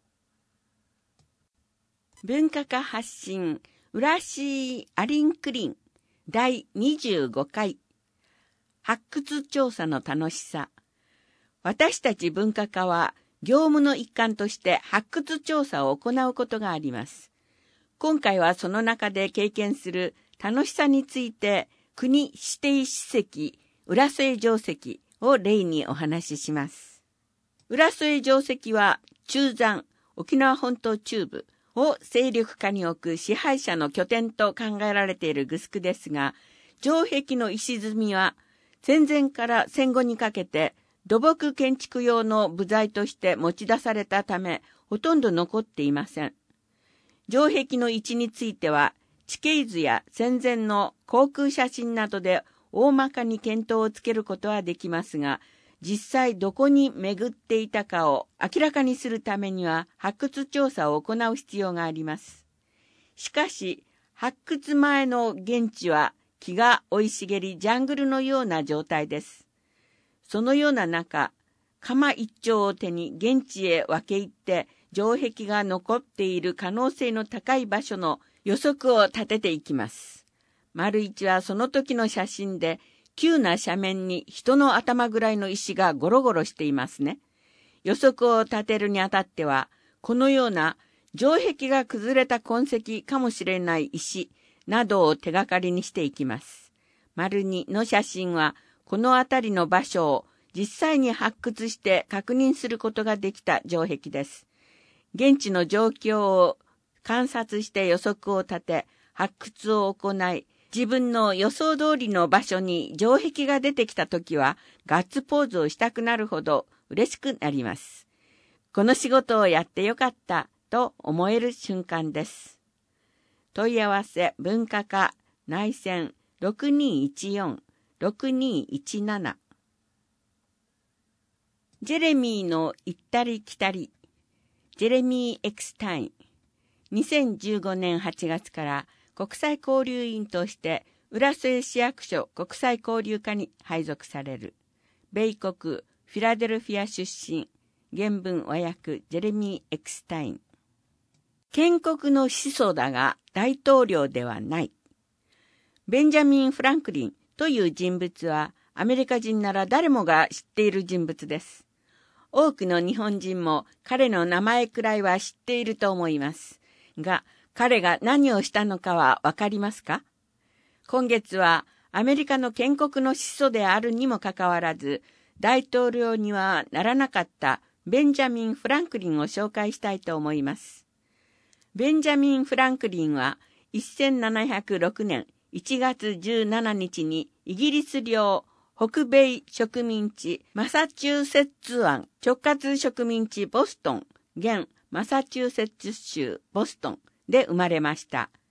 文化課発信、浦しアリンクリン、第25回。発掘調査の楽しさ。私たち文化課は、業務の一環として発掘調査を行うことがあります。今回はその中で経験する楽しさについて、国指定史跡、浦添城跡を例にお話しします。浦添城跡は中山、沖縄本島中部を勢力下に置く支配者の拠点と考えられているグスクですが、城壁の石積みは戦前から戦後にかけて土木建築用の部材として持ち出されたため、ほとんど残っていません。城壁の位置については、地形図や戦前の航空写真などで大まかに見当をつけることはできますが、実際どこに巡っていたかを明らかにするためには発掘調査を行う必要があります。しかし、発掘前の現地は木が生い茂りジャングルのような状態です。そのような中、鎌一丁を手に現地へ分け入って城壁が残っている可能性の高い場所の予測を立てていきます。丸一はその時の写真で急な斜面に人の頭ぐらいの石がゴロゴロしていますね。予測を立てるにあたっては、このような城壁が崩れた痕跡かもしれない石などを手がかりにしていきます。丸二の写真は、この辺りの場所を実際に発掘して確認することができた城壁です。現地の状況を観察して予測を立て、発掘を行い、自分の予想通りの場所に城壁が出てきたときは、ガッツポーズをしたくなるほど嬉しくなります。この仕事をやってよかったと思える瞬間です。問い合わせ文化課内線 6214-6217 ジェレミーの行ったり来たり、ジェレミー・エクスタイン。2015年8月から国際交流員として浦添市役所国際交流課に配属される。米国フィラデルフィア出身、原文和訳ジェレミー・エクスタイン。建国の始祖だが大統領ではない。ベンジャミン・フランクリンという人物はアメリカ人なら誰もが知っている人物です。多くの日本人も彼の名前くらいは知っていると思います。が、彼が何をしたのかはわかりますか？今月はアメリカの建国の始祖であるにもかかわらず、大統領にはならなかったベンジャミン・フランクリンを紹介したいと思います。ベンジャミン・フランクリンは1706年1月17日にイギリス領北米植民地マサチューセッツ湾直轄植民地ボストン、現マサチューセッツ州ボストンで生まれました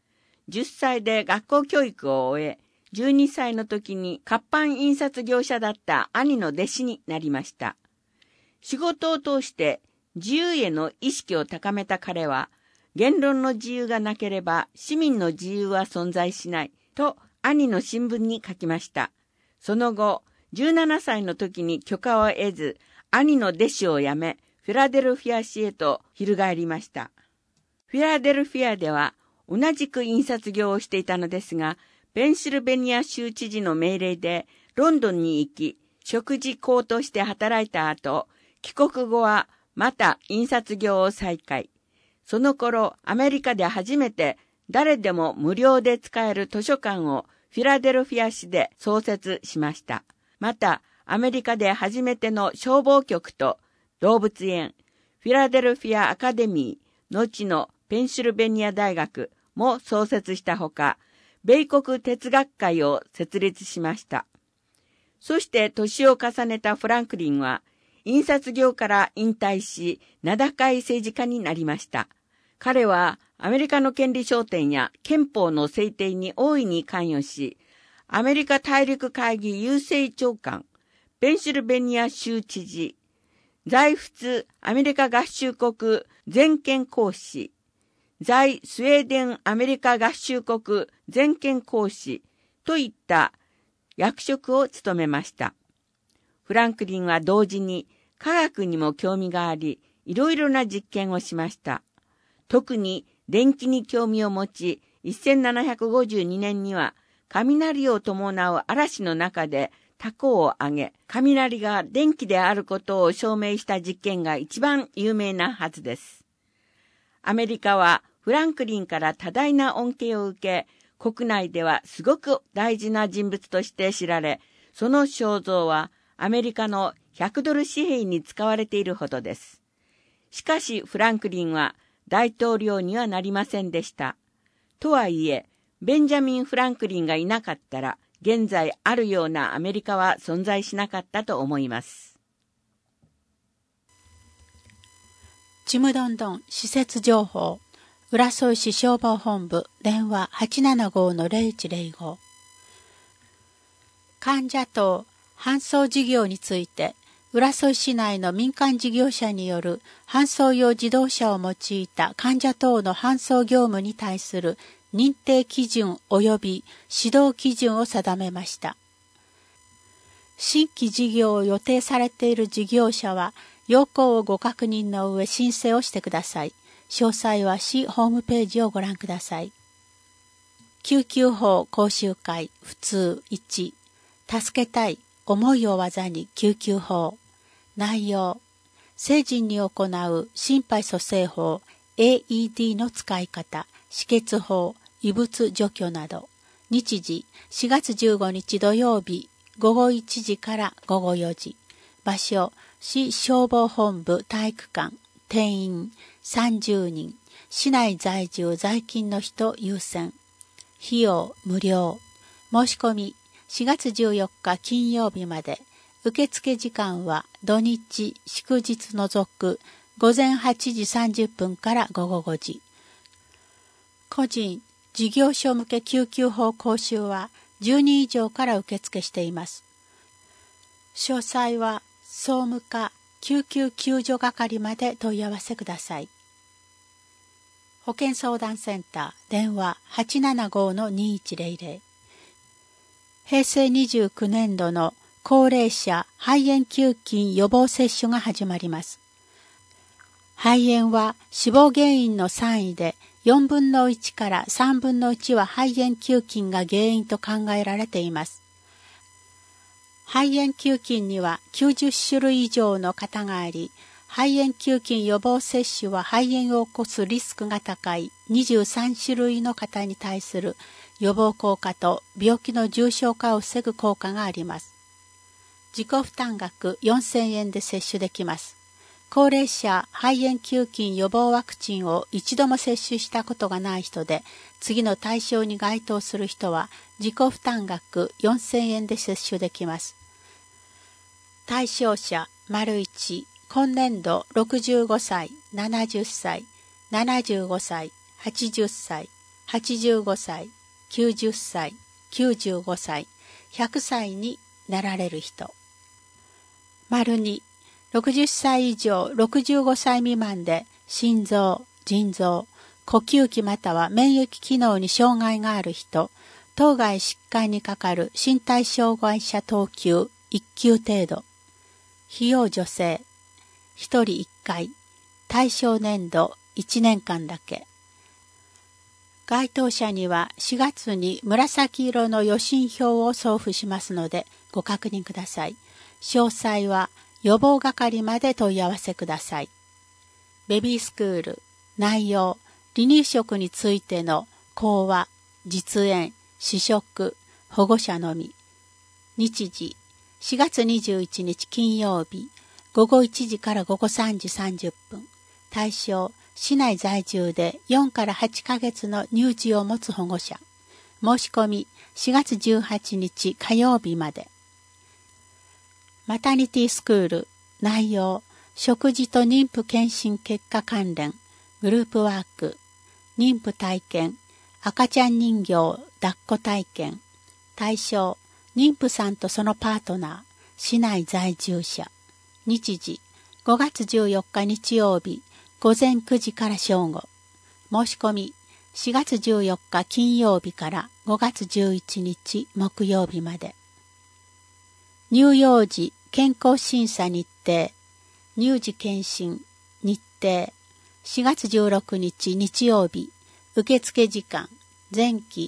。10歳で学校教育を終え、12歳の時に活版印刷業者だった兄の弟子になりました。仕事を通して自由への意識を高めた彼は、言論の自由がなければ市民の自由は存在しないと兄の新聞に書きました。その後、17歳の時に許可を得ず、兄の弟子を辞め、フィラデルフィア市へと翻りました。フィラデルフィアでは同じく印刷業をしていたのですが、ペンシルベニア州知事の命令でロンドンに行き、食事工として働いた後、帰国後はまた印刷業を再開。その頃、アメリカで初めて誰でも無料で使える図書館をフィラデルフィア市で創設しました。また、アメリカで初めての消防局と動物園、フィラデルフィアアカデミー、後のペンシルベニア大学も創設したほか、米国哲学会を設立しました。そして年を重ねたフランクリンは、印刷業から引退し、名高い政治家になりました。彼はアメリカの権利商店や憲法の制定に大いに関与し、アメリカ大陸会議郵政長官、ペンシルベニア州知事、在仏アメリカ合衆国全権公使、在スウェーデンアメリカ合衆国全権公使といった役職を務めました。フランクリンは同時に科学にも興味があり、いろいろな実験をしました。特に電気に興味を持ち、1752年には雷を伴う嵐の中で凧を揚げ、雷が電気であることを証明した実験が一番有名なはずです。アメリカはフランクリンから多大な恩恵を受け、国内ではすごく大事な人物として知られ、その肖像はアメリカの100ドル紙幣に使われているほどです。しかしフランクリンは大統領にはなりませんでした。とはいえ、ベンジャミン・フランクリンがいなかったら、現在あるようなアメリカは存在しなかったと思います。 ちむどんどん施設情報、浦添市消防本部電話 875-0105。患者等搬送事業について、浦添市内の民間事業者による搬送用自動車を用いた患者等の搬送業務に対する認定基準及び指導基準を定めました。新規事業を予定されている事業者は、要項をご確認の上申請をしてください。詳細は市ホームページをご覧ください。救急法講習会普通1、助けたい思いを技に救急法。内容、成人に行う心肺蘇生法 AED の使い方、止血法、異物除去など。日時、4月15日土曜日、午後1時から午後4時。場所、市消防本部体育館。定員、30人。市内在住在勤の人優先。費用、無料。申し込み、4月14日金曜日まで。受付時間は土日、祝日除く午前8時30分から午後5時。個人、事業所向け救急法講習は10人以上から受付しています。詳細は総務課救急救助係まで問い合わせください。保健相談センター電話 875-2100。平成29年度の高齢者肺炎球菌予防接種が始まります。肺炎は死亡原因の3位で4分の1から3分の1は肺炎球菌が原因と考えられています。肺炎球菌には90種類以上の型があり、肺炎球菌予防接種は肺炎を起こすリスクが高い23種類の型に対する予防効果と病気の重症化を防ぐ効果があります。自己負担額4000円で接種できます。高齢者肺炎球菌予防ワクチンを一度も接種したことがない人で、次の対象に該当する人は自己負担額4000円で接種できます。対象者 ① 今年度65歳、70歳、75歳、80歳、85歳、90歳、95歳、100歳になられる人。②60歳以上65歳未満で心臓、腎臓、呼吸器または免疫機能に障害がある人、当該疾患にかかる身体障害者等級1級程度。費用助成、1人1回、対象年度1年間だけ。該当者には4月に紫色の予診票を送付しますのでご確認ください。詳細は予防係まで問い合わせください。ベビースクール、内容、離乳食についての講話、実演、試食、保護者のみ。日時、4月21日金曜日、午後1時から午後3時30分。対象、市内在住で4から8ヶ月の乳児を持つ保護者。申し込み、4月18日火曜日まで。マタニティスクール、内容、食事と妊婦検診結果関連、グループワーク、妊婦体験、赤ちゃん人形抱っこ体験、対象、妊婦さんとそのパートナー、市内在住者。日時、5月14日日曜日、午前9時から正午。申し込み、4月14日金曜日から5月11日木曜日まで。乳幼児健康審査日程、乳児検診日程、4月16日日曜日、受付時間、前期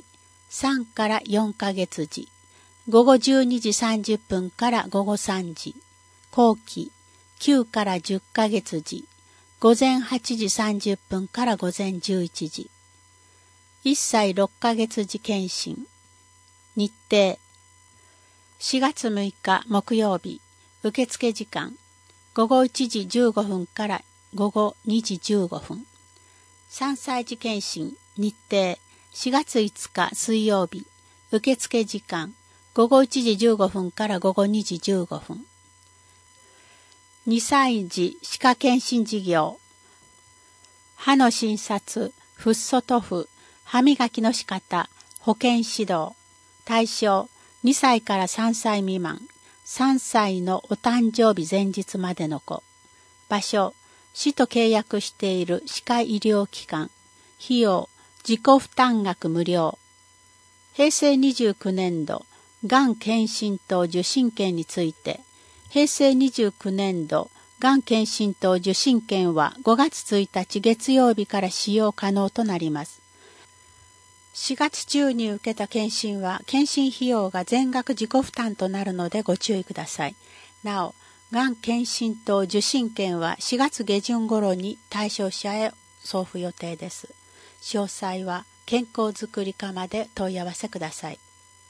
3から4ヶ月時、午後12時30分から午後3時、後期9から10ヶ月時、午前8時30分から午前11時、1歳6ヶ月時検診、日程、4月6日木曜日、受付時間、午後1時15分から午後2時15分。3歳児検診、日程、4月5日水曜日、受付時間、午後1時15分から午後2時15分。2歳児歯科検診事業、歯の診察、フッ素塗布、歯磨きの仕方、保健指導、対象、2歳から3歳未満、3歳のお誕生日前日までの子。場所、市と契約している歯科医療機関。費用、自己負担額無料。平成29年度、がん検診等受診券について、平成29年度、がん検診等受診券は5月1日月曜日から使用可能となります。4月中に受けた検診は検診費用が全額自己負担となるのでご注意ください。なお、がん検診等受診券は4月下旬頃に対象者へ送付予定です。詳細は健康づくり課まで問い合わせください。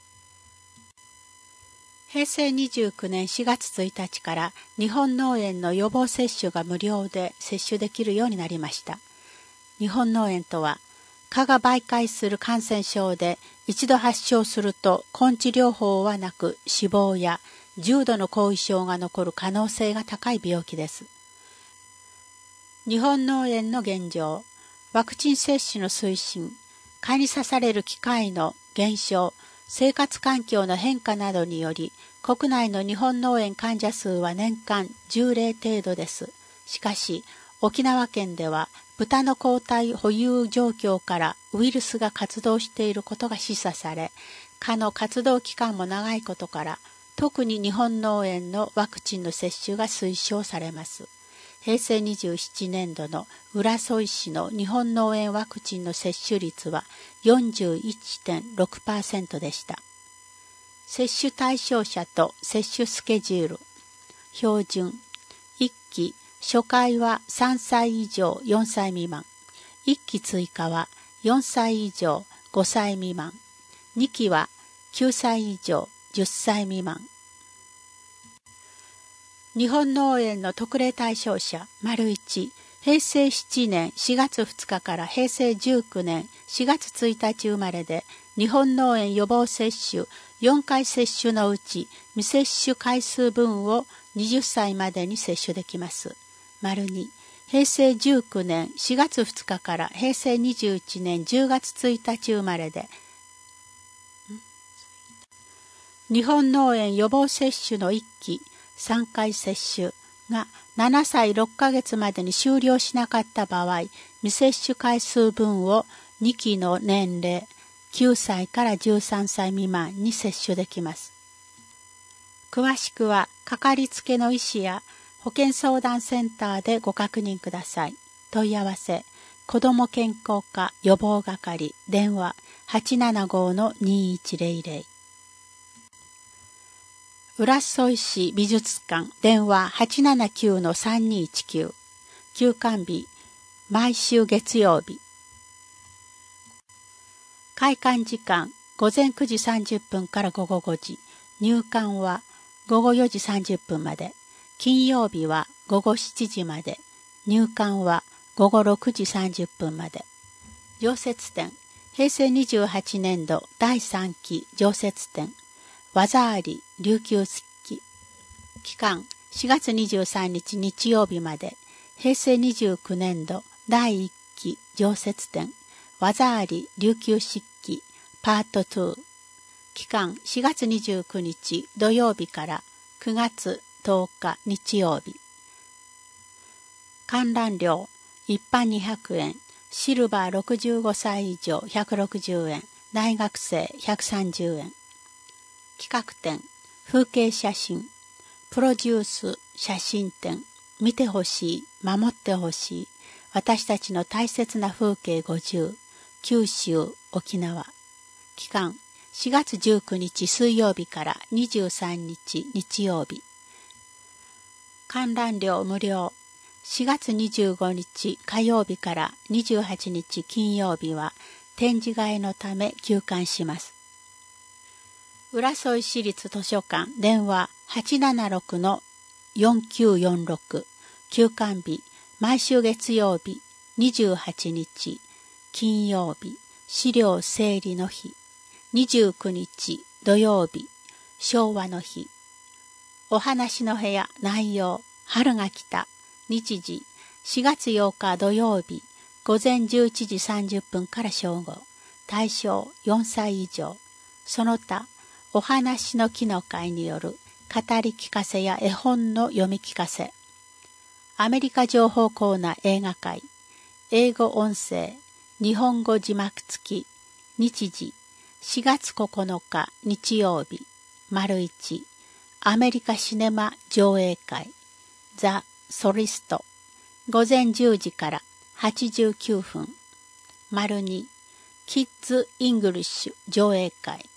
平成29年4月1日から日本脳炎の予防接種が無料で接種できるようになりました。日本脳炎とは、蚊が媒介する感染症で一度発症すると根治療法はなく死亡や重度の後遺症が残る可能性が高い病気です。日本脳炎の現状、ワクチン接種の推進、蚊に刺される機会の減少、生活環境の変化などにより国内の日本脳炎患者数は年間10例程度です。しかし、沖縄県では豚の抗体保有状況からウイルスが活動していることが示唆され、蚊の活動期間も長いことから、特に日本脳炎のワクチンの接種が推奨されます。平成27年度の浦添市の日本脳炎ワクチンの接種率は 41.6% でした。接種対象者と接種スケジュール。標準。1期、初回は3歳以上4歳未満。1期追加は4歳以上5歳未満。2期は9歳以上10歳未満。日本脳炎の特例対象者、1、平成7年4月2日から平成19年4月1日生まれで、日本脳炎予防接種4回接種のうち未接種回数分を20歳までに接種できます。2、平成19年4月2日から平成21年10月1日生まれで、日本脳炎予防接種の1期3回接種が7歳6ヶ月までに終了しなかった場合、未接種回数分を2期の年齢9歳から13歳未満に接種できます。詳しくはかかりつけの医師や保健相談センターでご確認ください。問い合わせ、子ども健康課予防係、電話 875-2100。浦添市美術館、電話 879-3219。休館日、毎週月曜日。開館時間、午前9時30分から午後5時。入館は午後4時30分まで。金曜日は午後7時まで。入館は午後6時30分まで。常設展、平成28年度第3期常設展。技あり琉球漆器。期間4月23日日曜日まで。平成29年度第1期常設展。技あり琉球漆器パート2。期間4月29日土曜日から9月10日日曜日。観覧料一般200円、シルバー65歳以上160円、大学生130円。企画展、風景写真、プロデュース写真展、見てほしい、守ってほしい、私たちの大切な風景50、九州、沖縄。期間、4月19日水曜日から23日日曜日。観覧料無料。4月25日火曜日から28日金曜日は展示会のため休館します。浦添市立図書館電話 876-4946。休館日、毎週月曜日28日金曜日、資料整理の日。29日土曜日、昭和の日。お話の部屋内容、春が来た。日時、4月8日土曜日、午前11時30分から正午。対象4歳以上。その他、お話の木の会による語り聞かせや絵本の読み聞かせ。アメリカ情報コーナー映画会。英語音声、日本語字幕付き。日時、4月9日日曜日。1、アメリカシネマ上映会。ザ・ソリスト。午前10時から89分。2、キッズ・イングリッシュ上映会。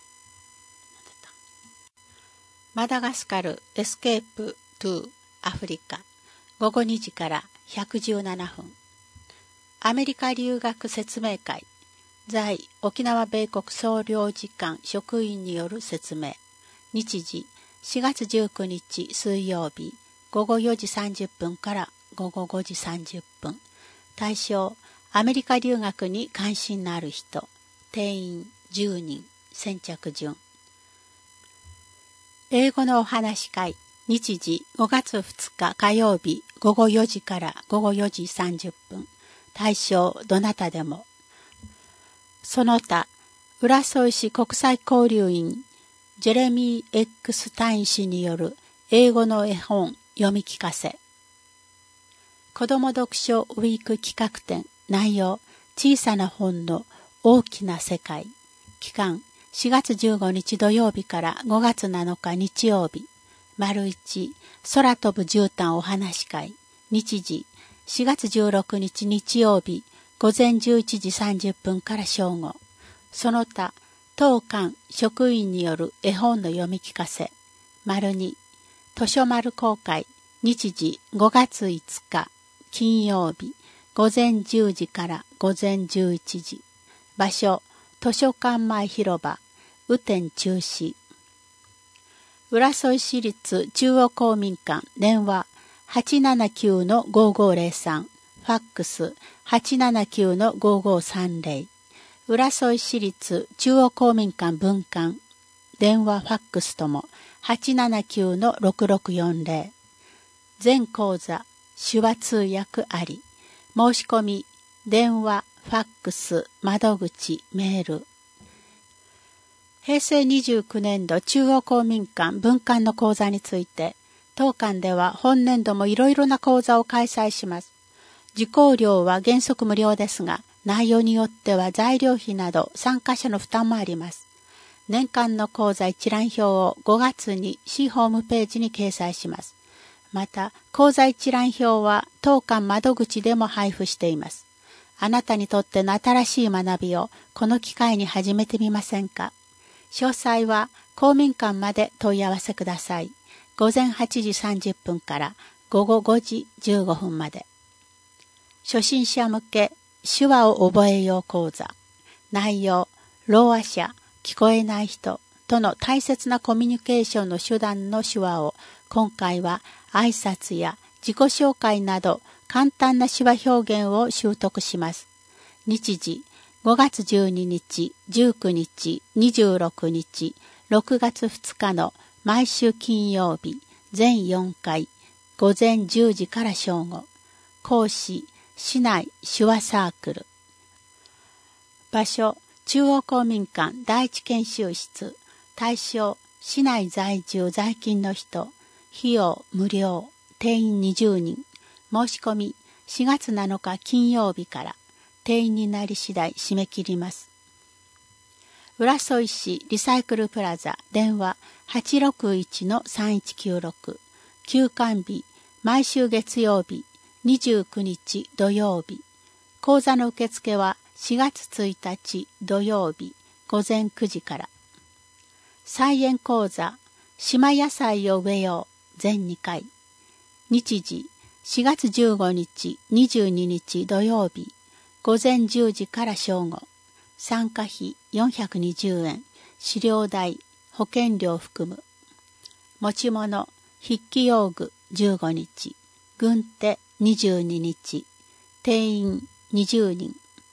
マダガスカル・エスケープ・トゥ・アフリカ。午後2時から117分。アメリカ留学説明会。在沖縄米国総領事館職員による説明。日時、4月19日水曜日。午後4時30分から午後5時30分。対象、アメリカ留学に関心のある人。定員10人。先着順。英語のお話会。日時5月2日火曜日午後4時から午後4時30分。対象どなたでも。その他、浦添市国際交流員ジェレミー・ X 大使による英語の絵本読み聞かせ。子ども読書ウィーク企画展。内容、小さな本の大きな世界。期間、4月15日土曜日から5月7日日曜日。丸1、空飛ぶ絨毯お話会。日時、4月16日日曜日、午前11時30分から正午。その他、当館職員による絵本の読み聞かせ。丸2、図書丸公開。日時5月5日、金曜日、午前10時から午前11時。場所、図書館前広場、雨天中止。浦添市立中央公民館、電話 879-5503、ファックス 879-5530。浦添市立中央公民館分館、電話ファックスとも 879-6640。全講座、手話通訳あり。申し込み、電話、ファックス、窓口、メール。平成29年度中央公民館分館の講座について、当館では本年度もいろいろな講座を開催します。受講料は原則無料ですが、内容によっては材料費など参加者の負担もあります。年間の講座一覧表を5月に市ホームページに掲載します。また、講座一覧表は当館窓口でも配布しています。あなたにとっての新しい学びをこの機会に始めてみませんか？詳細は公民館まで問い合わせください。午前8時30分から午後5時15分まで。初心者向け手話を覚えよう講座。内容、ろうあ者、聞こえない人との大切なコミュニケーションの手段の手話を、今回は挨拶や自己紹介など簡単な手話表現を習得します。日時、5月12日、19日、26日、6月2日の毎週金曜日、全4回、午前10時から正午。講師、市内手話サークル。場所、中央公民館第一研修室。対象、市内在住在勤の人。費用無料。定員20人。申し込み、4月7日金曜日から。定員になり次第締め切ります。浦添市リサイクルプラザ、電話 861-3196。休館日、毎週月曜日、29日土曜日。講座の受付は4月1日土曜日午前9時から。菜園講座、島野菜を植えよう全2回。日時、4月15日22日土曜日午前10時から正午。参加費420円。飼料代、保険料含む。持ち物、筆記用具15日。軍手22日。定員20人。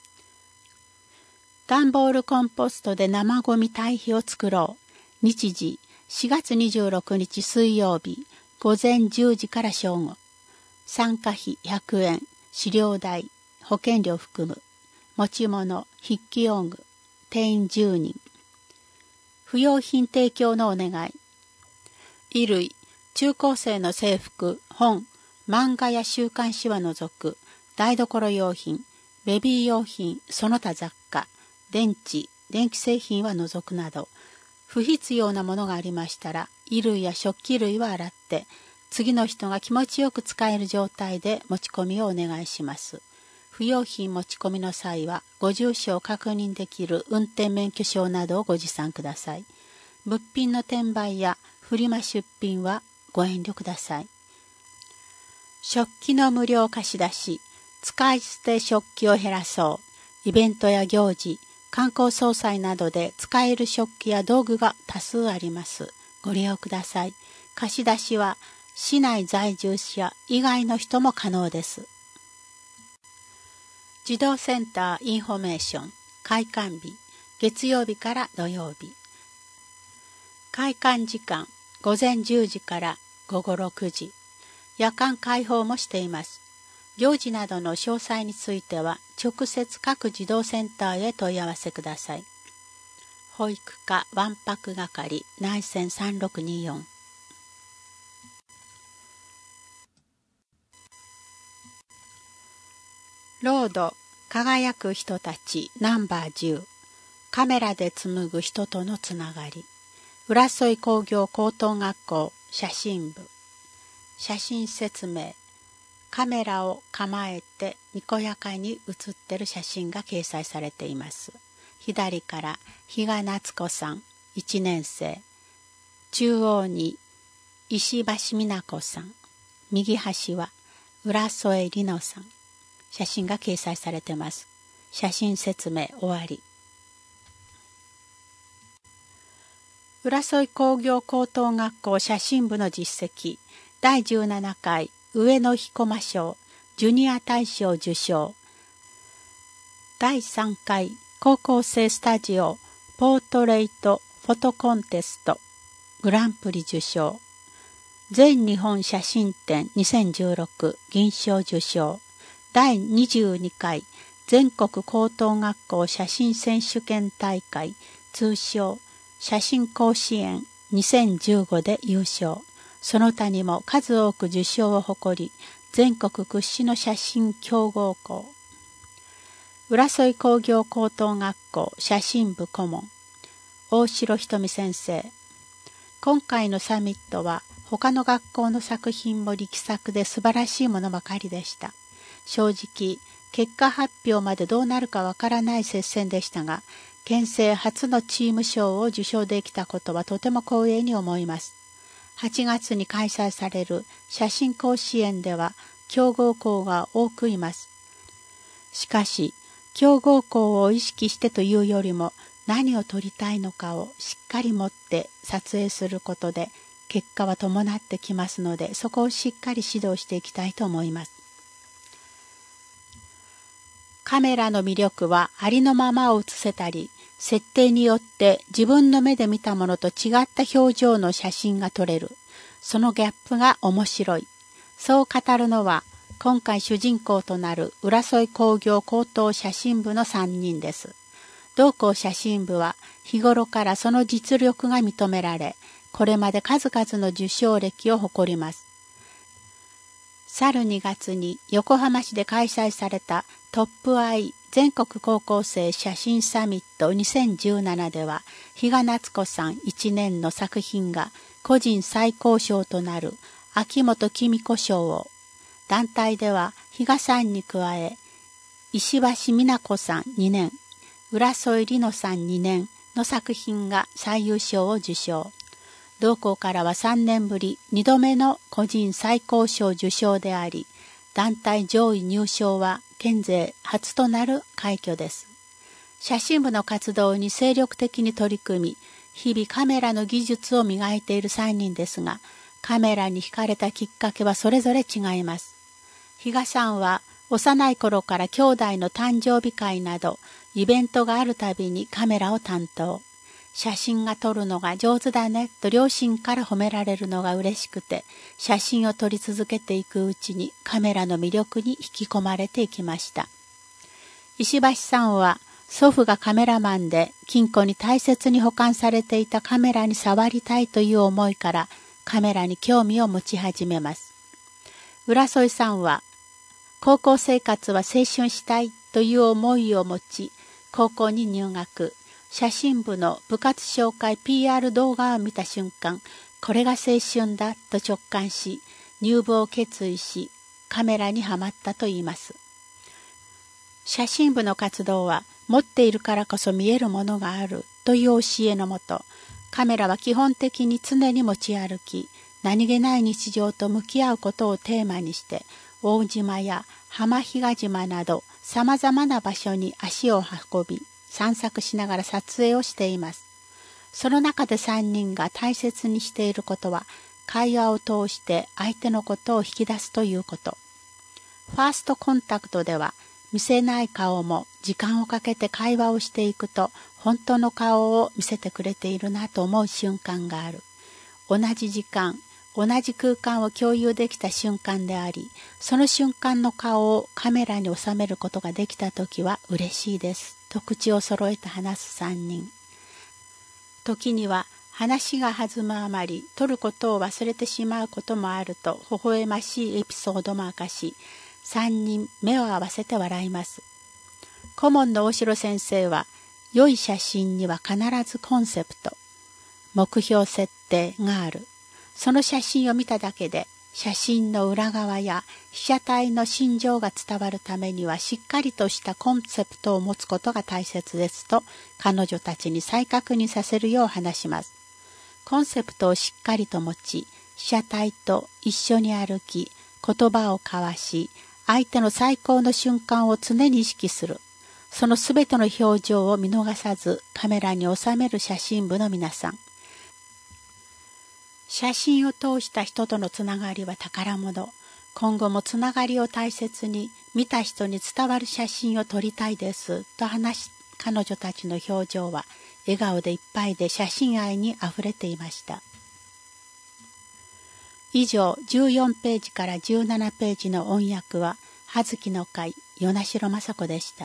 段ボールコンポストで生ゴミ堆肥を作ろう。日時、4月26日水曜日、午前10時から正午。参加費100円。飼料代、保険料含む。持ち物、筆記用具。定員10人。不用品提供のお願い。衣類、中高生の制服、本、漫画や週刊誌は除く、台所用品、ベビー用品、その他雑貨、電池、電気製品は除くなど、不必要なものがありましたら、衣類や食器類は洗って、次の人が気持ちよく使える状態で持ち込みをお願いします。不用品持ち込みの際は、ご住所を確認できる運転免許証などをご持参ください。物品の転売やフリマ出品はご遠慮ください。食器の無料貸し出し、使い捨て食器を減らそう。イベントや行事、観光総裁などで使える食器や道具が多数あります。ご利用ください。貸し出しは市内在住者以外の人も可能です。児童センターインフォメーション開館日月曜日から土曜日。開館時間午前10時から午後6時。夜間開放もしています。行事などの詳細については直接各児童センターへ問い合わせください。 保育課わんぱく係内戦3624。ロード輝く人たちナンバー10。カメラで紡ぐ人とのつながり。浦添工業高等学校写真部。写真説明。カメラを構えてにこやかに写ってる写真が掲載されています。左から比嘉夏子さん1年生。中央に石橋美奈子さん。右端は浦添里乃さん。写真が掲載されています。写真説明終わり。浦添工業高等学校写真部の実績。第17回上野彦馬賞ジュニア大賞受賞。第3回高校生スタジオポートレートフォトコンテストグランプリ受賞。全日本写真展2016銀賞受賞。第22回全国高等学校写真選手権大会通称写真甲子園2015で優勝。その他にも数多く受賞を誇り、全国屈指の写真強豪校。浦添工業高等学校写真部顧問大城ひとみ先生。今回のサミットは他の学校の作品も力作で素晴らしいものばかりでした。正直結果発表までどうなるかわからない接戦でしたが、県政初のチーム賞を受賞できたことはとても光栄に思います。8月に開催される写真甲子園では強豪校が多くいます。しかし強豪校を意識してというよりも、何を撮りたいのかをしっかり持って撮影することで結果は伴ってきますので、そこをしっかり指導していきたいと思います。カメラの魅力はありのままを写せたり、設定によって自分の目で見たものと違った表情の写真が撮れる。そのギャップが面白い。そう語るのは、今回主人公となる浦添工業高等写真部の3人です。同校写真部は日頃からその実力が認められ、これまで数々の受賞歴を誇ります。去る2月に横浜市で開催されたトップアイ全国高校生写真サミット2017では、比嘉夏子さん1年の作品が個人最高賞となる秋元紀美子賞を、団体では比嘉さんに加え、石橋美奈子さん2年、浦添里乃さん2年の作品が最優秀を受賞。同校からは3年ぶり2度目の個人最高賞受賞であり、団体上位入賞は県勢初となる快挙です。写真部の活動に精力的に取り組み、日々カメラの技術を磨いている3人ですが、カメラに惹かれたきっかけはそれぞれ違います。比嘉さんは幼い頃から兄弟の誕生日会などイベントがあるたびにカメラを担当。写真が撮るのが上手だねと両親から褒められるのが嬉しくて、写真を撮り続けていくうちにカメラの魅力に引き込まれていきました。石橋さんは祖父がカメラマンで金庫に大切に保管されていたカメラに触りたいという思いからカメラに興味を持ち始めます。浦添さんは高校生活は青春したいという思いを持ち、高校に入学。写真部の部活紹介 PR 動画を見た瞬間、これが青春だと直感し、入部を決意し、カメラにはまったといいます。写真部の活動は、持っているからこそ見えるものがあるという教えのもと、カメラは基本的に常に持ち歩き、何気ない日常と向き合うことをテーマにして、大島や浜比嘉島など様々な場所に足を運び、散策しながら撮影をしています。その中で3人が大切にしていることは、会話を通して相手のことを引き出すということ。ファーストコンタクトでは、見せない顔も時間をかけて会話をしていくと、本当の顔を見せてくれているなと思う瞬間がある。同じ時間、同じ空間を共有できた瞬間であり、その瞬間の顔をカメラに収めることができたときは嬉しいです。と口を揃えて話す3人。 時には話が弾むあまり取ることを忘れてしまうこともあると微笑ましいエピソードも明かし、3人目を合わせて笑います。顧問の大城先生は、良い写真には必ずコンセプト、目標設定がある。その写真を見ただけで、写真の裏側や被写体の心情が伝わるためにはしっかりとしたコンセプトを持つことが大切ですと、彼女たちに再確認させるよう話します。コンセプトをしっかりと持ち、被写体と一緒に歩き、言葉を交わし、相手の最高の瞬間を常に意識する。そのすべての表情を見逃さずカメラに収める写真部の皆さん。写真を通した人とのつながりは宝物。今後もつながりを大切に見た人に伝わる写真を撮りたいですと話し、彼女たちの表情は笑顔でいっぱいで写真愛にあふれていました。以上、14ページから17ページの音訳は葉月の会与那城雅子でした。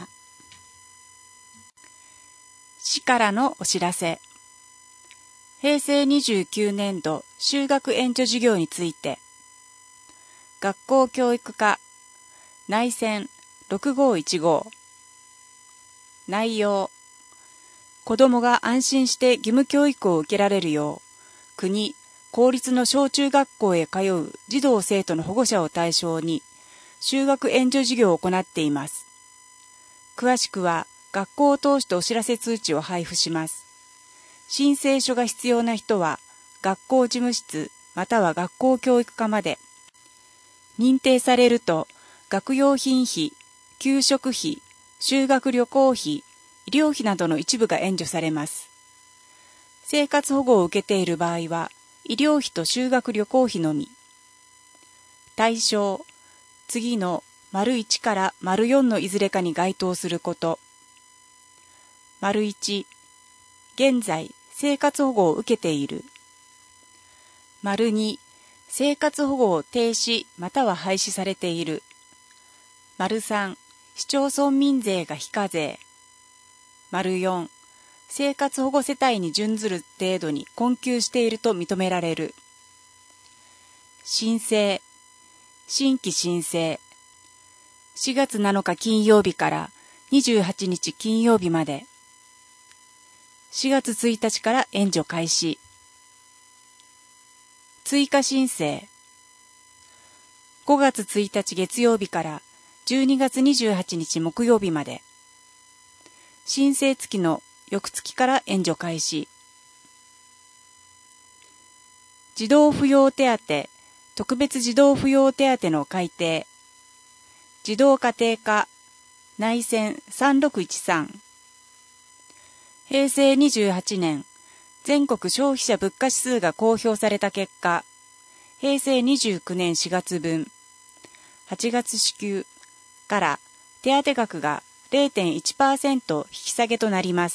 市からのお知らせ。平成29年度修学援助事業について、学校教育課内線6515。内容、子どもが安心して義務教育を受けられるよう、国、公立の小中学校へ通う児童生徒の保護者を対象に修学援助事業を行っています。詳しくは学校を通してお知らせ通知を配布します。申請書が必要な人は学校事務室または学校教育課まで。認定されると学用品費、給食費、修学旅行費、医療費などの一部が援助されます。生活保護を受けている場合は医療費と修学旅行費のみ。対象、次の①から�4のいずれかに該当すること。①、現在生活保護を受けている。②、生活保護を停止または廃止されている。③、市町村民税が非課税。�4、生活保護世帯に準ずる程度に困窮していると認められる。申請、新規申請。4月7日金曜日から28日金曜日まで。4月1日から援助開始。追加申請。5月1日月曜日から12月28日木曜日まで。申請付きの翌月から援助開始。児童扶養手当、特別児童扶養手当の改定。児童家庭科内線3613。平成28年、全国消費者物価指数が公表された結果、平成29年4月分、8月支給から手当額が 0.1% 引き下げとなります。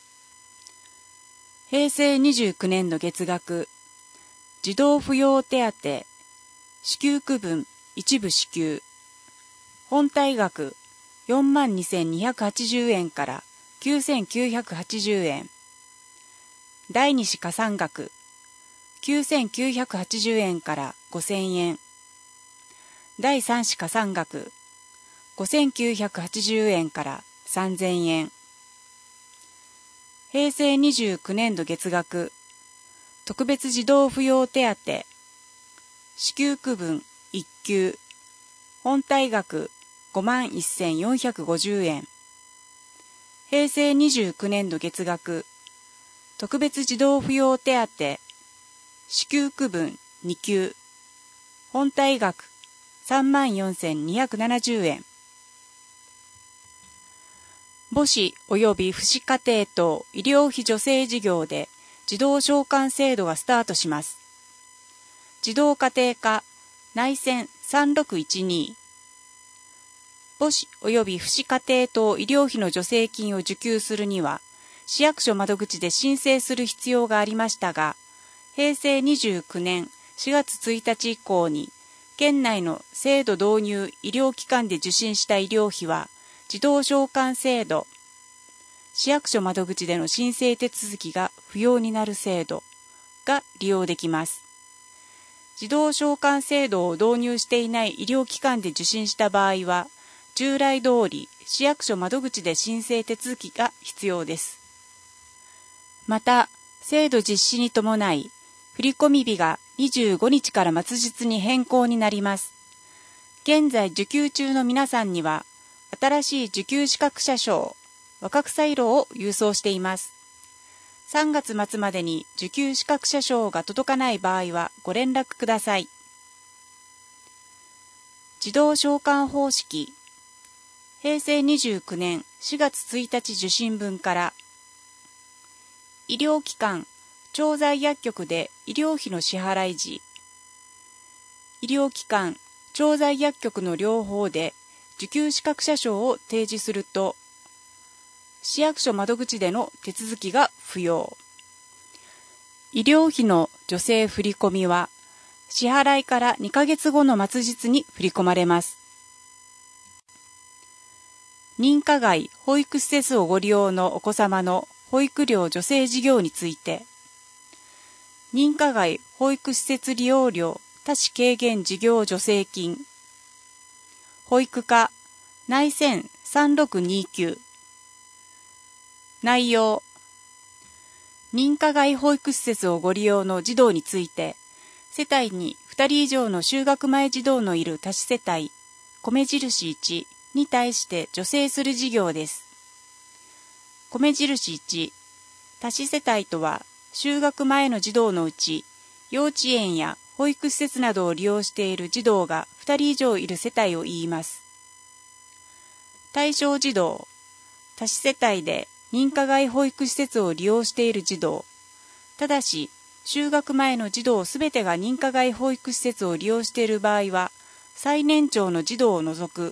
平成29年の月額、児童扶養手当、支給区分一部支給、本体額 42,280 円から9,980 円。第二子加算額 9,980 円から5,000円。第三子加算額 5,980 円から3,000円。平成29年度月額特別児童扶養手当支給区分1級本体額 51,450 円。平成29年度月額特別児童扶養手当支給区分2級本体額 34,270 円。母子及び父子家庭等医療費助成事業で児童償還制度がスタートします。児童家庭科内線3612。母子及び父子家庭等医療費の助成金を受給するには、市役所窓口で申請する必要がありましたが、平成29年4月1日以降に、県内の制度導入医療機関で受診した医療費は、児童償還制度、 市役所窓口での申請手続きが不要になる制度が利用できます。自動召喚制度を導入していない医療機関で受診した場合は、従来通り市役所窓口で申請手続きが必要です。また、制度実施に伴い、振込日が25日から末日に変更になります。現在受給中の皆さんには、新しい受給資格者証、若草色を郵送しています。3月末までに受給資格者証が届かない場合はご連絡ください。自動召喚方式。平成29年4月1日受診分から、医療機関、調剤薬局で医療費の支払い時、医療機関、調剤薬局の両方で受給資格者証を提示すると、市役所窓口での手続きが不要。医療費の助成振込は、支払いから2ヶ月後の末日に振り込まれます。認可外保育施設をご利用のお子様の保育料助成事業について、認可外保育施設利用料多子軽減事業助成金、保育課内線3629、内容、認可外保育施設をご利用の児童について、世帯に2人以上の就学前児童のいる多子世帯、米印1に対して助成する事業です。米印1、多子世帯とは、就学前の児童のうち、幼稚園や保育施設などを利用している児童が2人以上いる世帯を言います。対象児童、多子世帯で認可外保育施設を利用している児童、ただし、就学前の児童すべてが認可外保育施設を利用している場合は、最年長の児童を除く。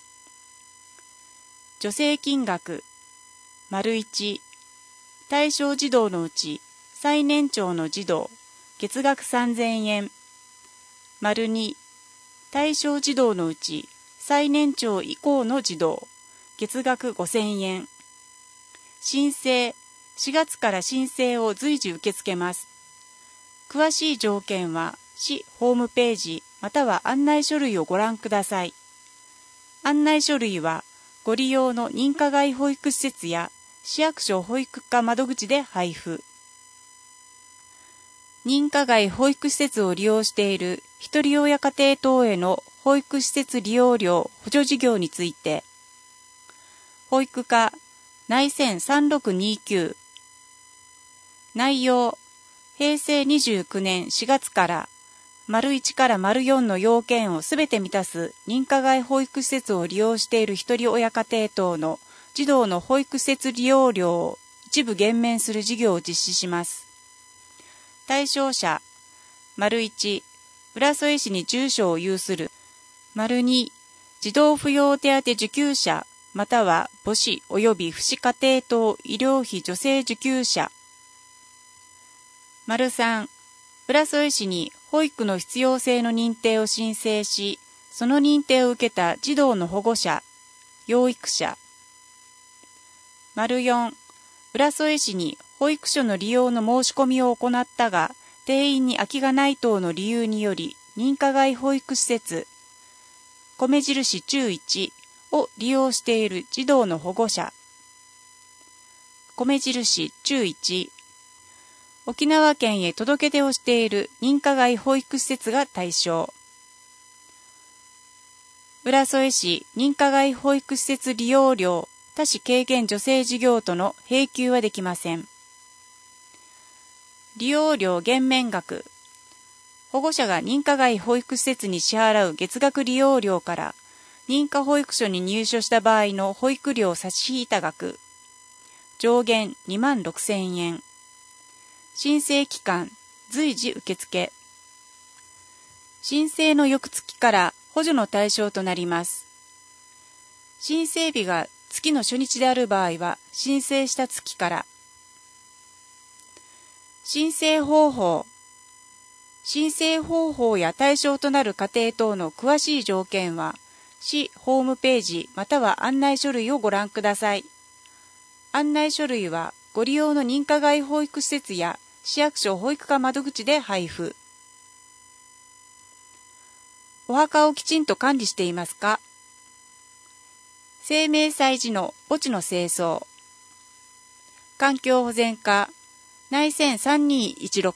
助成金額、1、対象児童のうち、最年長の児童、月額3000円。2、対象児童のうち、最年長以降の児童、月額5000円。申請、4月から申請を随時受け付けます。詳しい条件は、市ホームページまたは案内書類をご覧ください。案内書類は、ご利用の認可外保育施設や市役所保育課窓口で配布。認可外保育施設を利用しているひとり親家庭等への保育施設利用料補助事業について、保育課内線3629、内容、平成29年4月から1から4の要件をすべて満たす認可外保育施設を利用しているひとり親家庭等の児童の保育施設利用料を一部減免する事業を実施します。対象者、1、浦添市に住所を有する。2、児童扶養手当受給者、または母子及び父子家庭等医療費助成受給者。3、浦添市に保育の必要性の認定を申請し、その認定を受けた児童の保護者、養育者。4、浦添市に保育所の利用の申し込みを行ったが、定員に空きがない等の理由により、認可外保育施設、米印中1を利用している児童の保護者。米印中1、沖縄県へ届け出をしている認可外保育施設が対象。浦添市認可外保育施設利用料多子軽減助成事業との併給はできません。利用料減免額、保護者が認可外保育施設に支払う月額利用料から認可保育所に入所した場合の保育料を差し引いた額、上限26,000円。申請期間、随時受付。申請の翌月から補助の対象となります。申請日が月の初日である場合は、申請した月から。申請方法。申請方法や対象となる家庭等の詳しい条件は、市ホームページまたは案内書類をご覧ください。 案内書類はご利用の認可外保育施設や市役所保育課窓口で配布。お墓をきちんと管理していますか？生命祭時の墓地の清掃。環境保全課内線3216。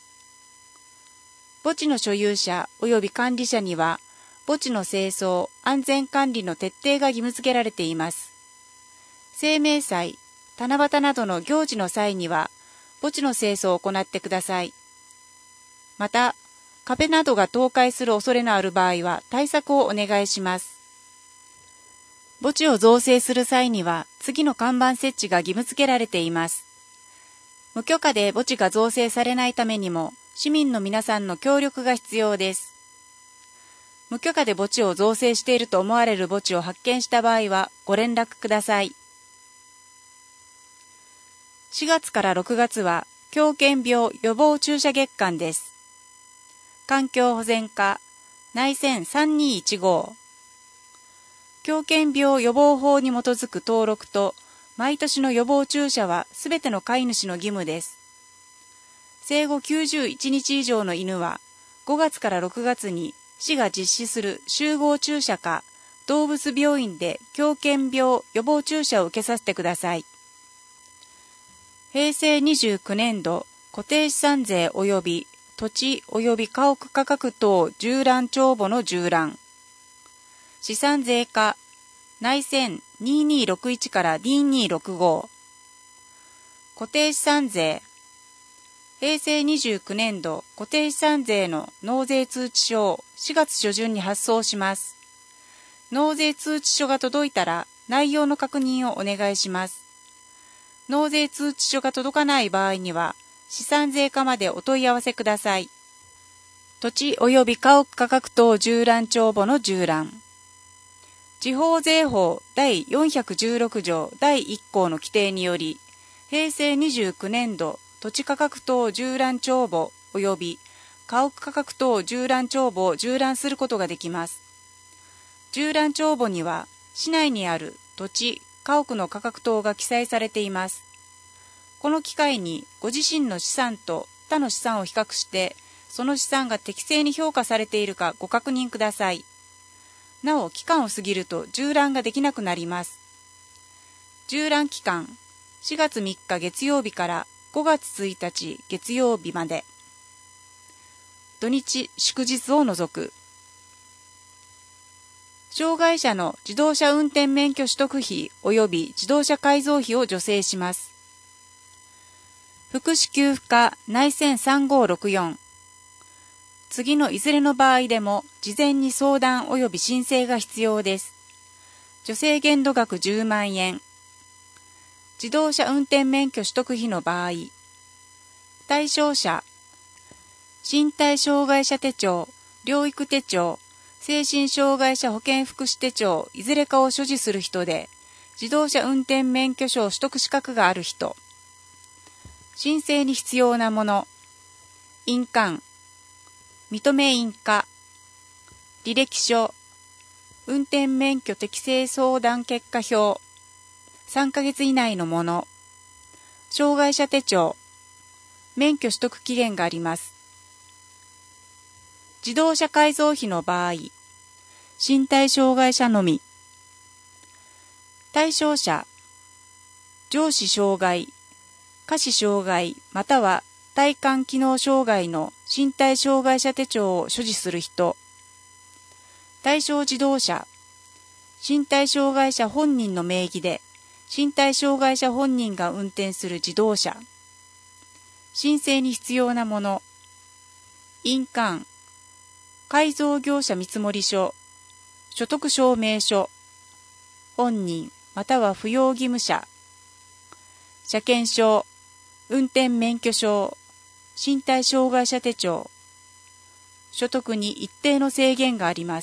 墓地の所有者及び管理者には墓地の清掃・安全管理の徹底が義務付けられています。生命祭、七夕などの行事の際には墓地の清掃を行ってください。また、壁などが倒壊する恐れのある場合は対策をお願いします。墓地を造成する際には次の看板設置が義務付けられています。無許可で墓地が造成されないためにも市民の皆さんの協力が必要です。無許可で墓地を造成していると思われる墓地を発見した場合はご連絡ください。4月から6月は狂犬病予防注射月間です。環境保全課内線3215。狂犬病予防法に基づく登録と毎年の予防注射はすべての飼い主の義務です。生後91日以上の犬は5月から6月に市が実施する集合注射か動物病院で狂犬病予防注射を受けさせてください。平成29年度固定資産税及び土地及び家屋価格等縦覧帳簿の縦覧。資産税課内線2261から2265。固定資産税平成29年度固定資産税の納税通知書を4月初旬に発送します。納税通知書が届いたら内容の確認をお願いします。納税通知書が届かない場合には資産税課までお問い合わせください。土地及び家屋価格等縦覧帳簿の縦覧。地方税法第416条第1項の規定により、平成29年度土地価格等縦覧帳簿及び家屋価格等縦覧帳簿を縦覧することができます。縦覧帳簿には市内にある土地、家屋の価格等が記載されています。この機会にご自身の資産と他の資産を比較して、その資産が適正に評価されているかご確認ください。なお、期間を過ぎると縦覧ができなくなります。縦覧期間、4月3日月曜日から5月1日月曜日まで。土日祝日を除く。障害者の自動車運転免許取得費及び自動車改造費を助成します。福祉給付課内線3564。次のいずれの場合でも事前に相談及び申請が必要です。助成限度額10万円。自動車運転免許取得費の場合、対象者、身体障害者手帳、療育手帳、精神障害者保健福祉手帳いずれかを所持する人で、自動車運転免許証取得資格がある人、申請に必要なもの、印鑑、認め印課、履歴書、運転免許適正相談結果表、3ヶ月以内のもの、障害者手帳、免許取得期限があります。自動車改造費の場合、身体障害者のみ。対象者、上肢障害、下肢障害または体幹機能障害の身体障害者手帳を所持する人。対象自動車、身体障害者本人の名義で、身体障害者本人が運転する自動車。申請に必要なもの、印鑑、改造業者見積書、所得証明書、本人または扶養義務者、車検証、運転免許証、身体障害者手帳、所得に一定の制限があります。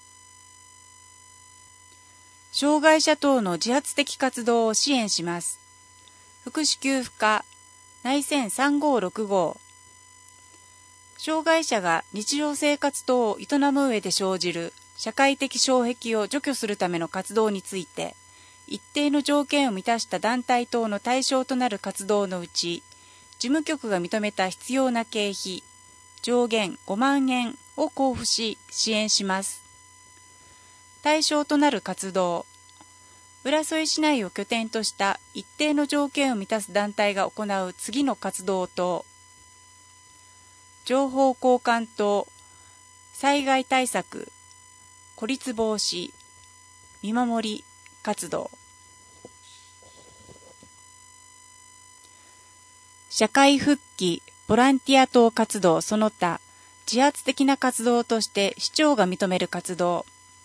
障害者等の自発的活動を支援します。福祉給付課内線3565。障害者が日常生活等を営む上で生じる社会的障壁を除去するための活動について、 一定の条件を満たした団体等の対象となる活動のうち、事務局が認めた必要な経費、上限5万円を交付し支援します。対象となる活動、浦添市内を拠点とした一定の条件を満たす団体が行う次の活動と、情報交換と災害対策、孤立防止、見守り活動、社会復帰、ボランティア等活動その他、自発的な活動として市長が認める活動、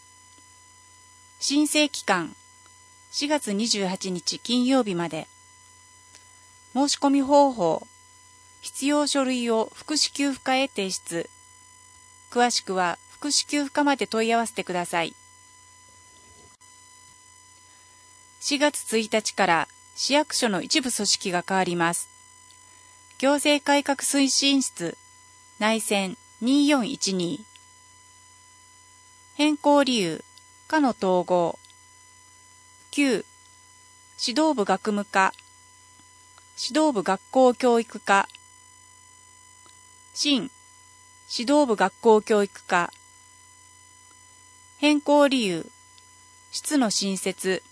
申請期間、4月28日金曜日まで。申し込み方法、必要書類を福祉給付課へ提出。詳しくは福祉給付課まで問い合わせてください。4月1日から市役所の一部組織が変わります。行政改革推進室、内選2412。変更理由、課の統合。9、指導部学務課、指導部学校教育課、新、指導部学校教育課、変更理由、室の新設、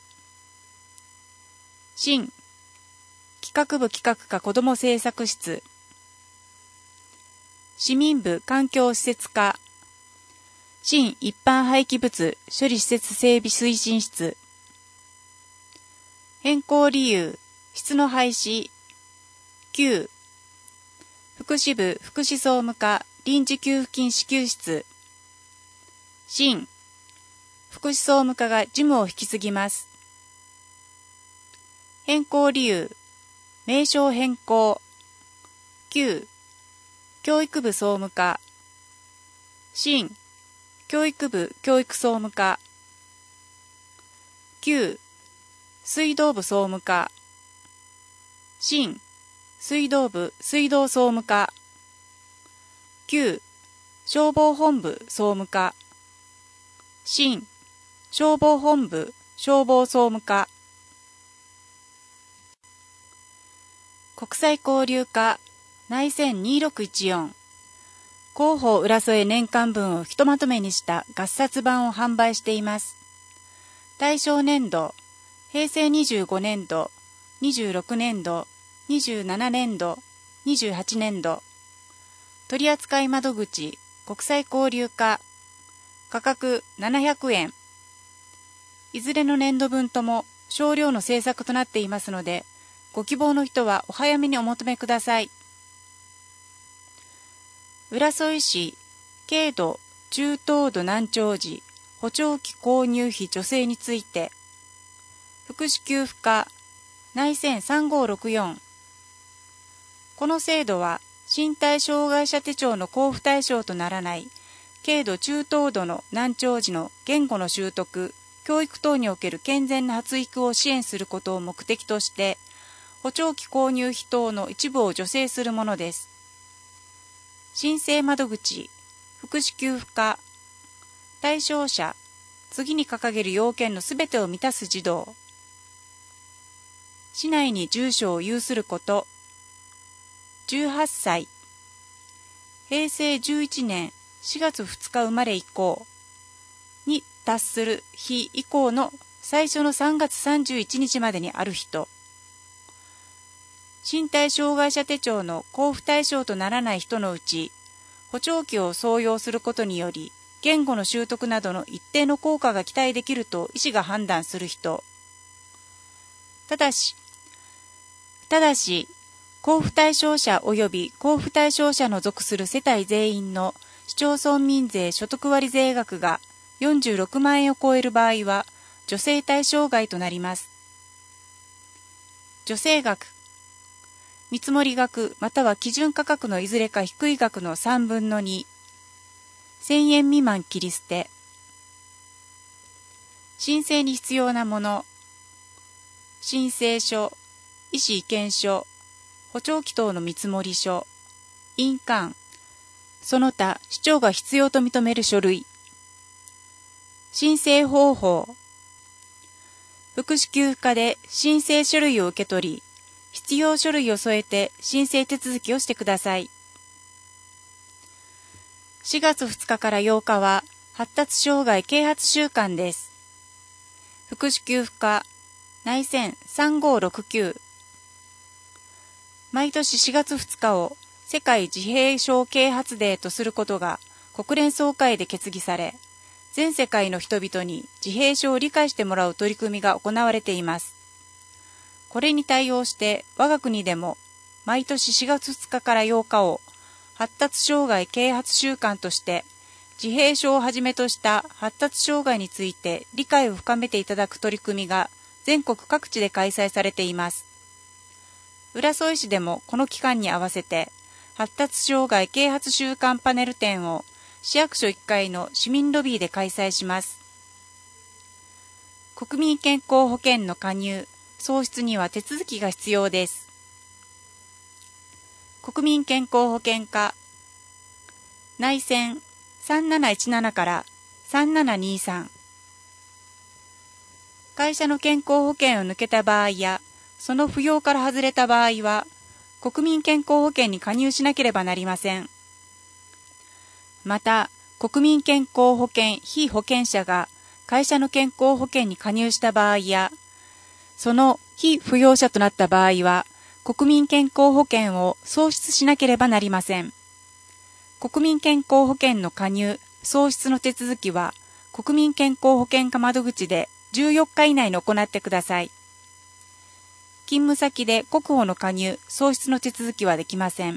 新、企画部企画課子ども政策室、市民部環境施設課、新一般廃棄物処理施設整備推進室、変更理由、室の廃止、9、福祉部福祉総務課臨時給付金支給室、新、福祉総務課が事務を引き継ぎます。変更理由、名称変更、9、教育部総務課、新、教育部教育総務課、9、水道部総務課、新、水道部水道総務課、9、消防本部総務課、新、消防本部消防総務課、国際交流課内選2614、広報浦添年間分をひとまとめにした合冊版を販売しています。対象年度、平成25年度、26年度、27年度、28年度。取扱窓口、国際交流課。価格700円。いずれの年度分とも少量の制作となっていますので、ご希望の人はお早めにお求めください。浦添市、軽度、中等度難聴児、補聴器購入費助成について、福祉給付課内選3564。この制度は身体障害者手帳の交付対象とならない軽度中等度の難聴児の言語の習得、教育等における健全な発育を支援することを目的として補聴器購入費等の一部を助成するものです。申請窓口、福祉給付課、対象者、次に掲げる要件のすべてを満たす児童、市内に住所を有すること、18歳、平成11年4月2日生まれ以降に達する日以降の最初の3月31日までにある人、身体障害者手帳の交付対象とならない人のうち、補聴器を装用することにより、言語の習得などの一定の効果が期待できると医師が判断する人。ただし、交付対象者及び交付対象者の属する世帯全員の市町村民税所得割税額が46万円を超える場合は、助成対象外となります。助成額、見積額または基準価格のいずれか低い額の3分の2、1000円未満切り捨て。申請に必要なもの、申請書、医師意見書、補聴器等の見積書、印鑑、その他市長が必要と認める書類。申請方法、 福祉給付課で申請書類を受け取り、必要書類を添えて申請手続きをしてください。4月2日から8日は発達障害啓発週間です。福祉給付課内線3569。毎年4月2日を世界自閉症啓発デーとすることが国連総会で決議され、全世界の人々に自閉症を理解してもらう取り組みが行われています。これに対応して我が国でも毎年4月2日から8日を発達障害啓発週間として自閉症をはじめとした発達障害について理解を深めていただく取り組みが全国各地で開催されています。浦添市でもこの期間に合わせて発達障害啓発週間パネル展を市役所1階の市民ロビーで開催します。国民健康保険の加入・創出には手続きが必要です。国民健康保険課内線3717から3723。会社の健康保険を抜けた場合やその扶養から外れた場合は国民健康保険に加入しなければなりません。また、国民健康保険被保険者が会社の健康保険に加入した場合や、その被扶養者となった場合は、国民健康保険を創出しなければなりません。国民健康保険の加入・創出の手続きは、国民健康保険課窓口で14日以内に行ってください。勤務先で国保の加入・創出の手続きはできません。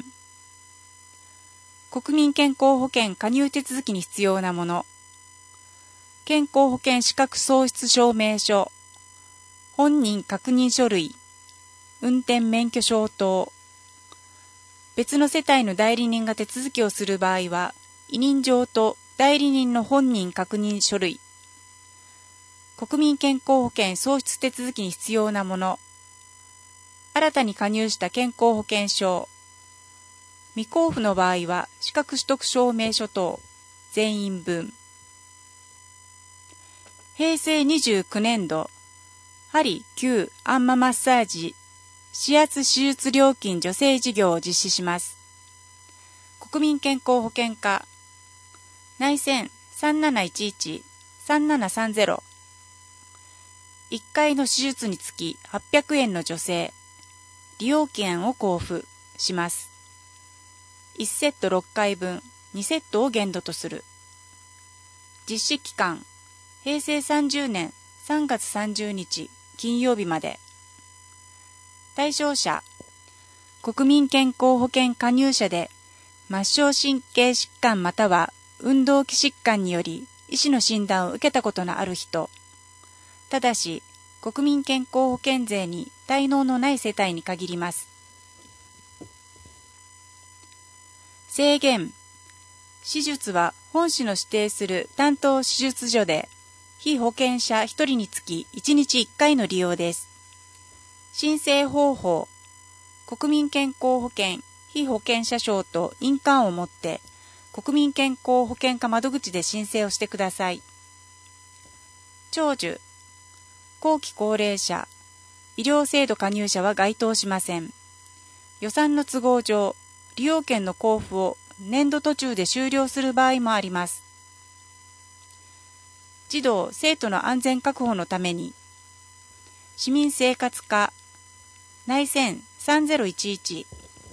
国民健康保険加入手続きに必要なもの。健康保険資格創出証明書、本人確認書類、運転免許証等。別の世帯の代理人が手続きをする場合は、委任状と代理人の本人確認書類。国民健康保険創出手続きに必要なもの。新たに加入した健康保険証。未交付の場合は資格取得証明書等全員分。平成29年度針9アンママッサージ指圧手術料金助成事業を実施します。国民健康保険課内線3711-3730。1回の手術につき800円の助成利用券を交付します。1セット6回分2セットを限度とする。実施期間平成30年3月30日金曜日まで。対象者国民健康保険加入者で末梢神経疾患または運動器疾患により医師の診断を受けたことのある人。ただし国民健康保険税に滞納のない世帯に限ります。制限手術は本市の指定する担当手術所で被保険者1人につき1日1回の利用です。申請方法国民健康保険被保険者証と印鑑を持って国民健康保険課窓口で申請をしてください。長寿後期高齢者医療制度加入者は該当しません。予算の都合上利用券の交付を年度途中で終了する場合もあります。児童・生徒の安全確保のために市民生活課内線3011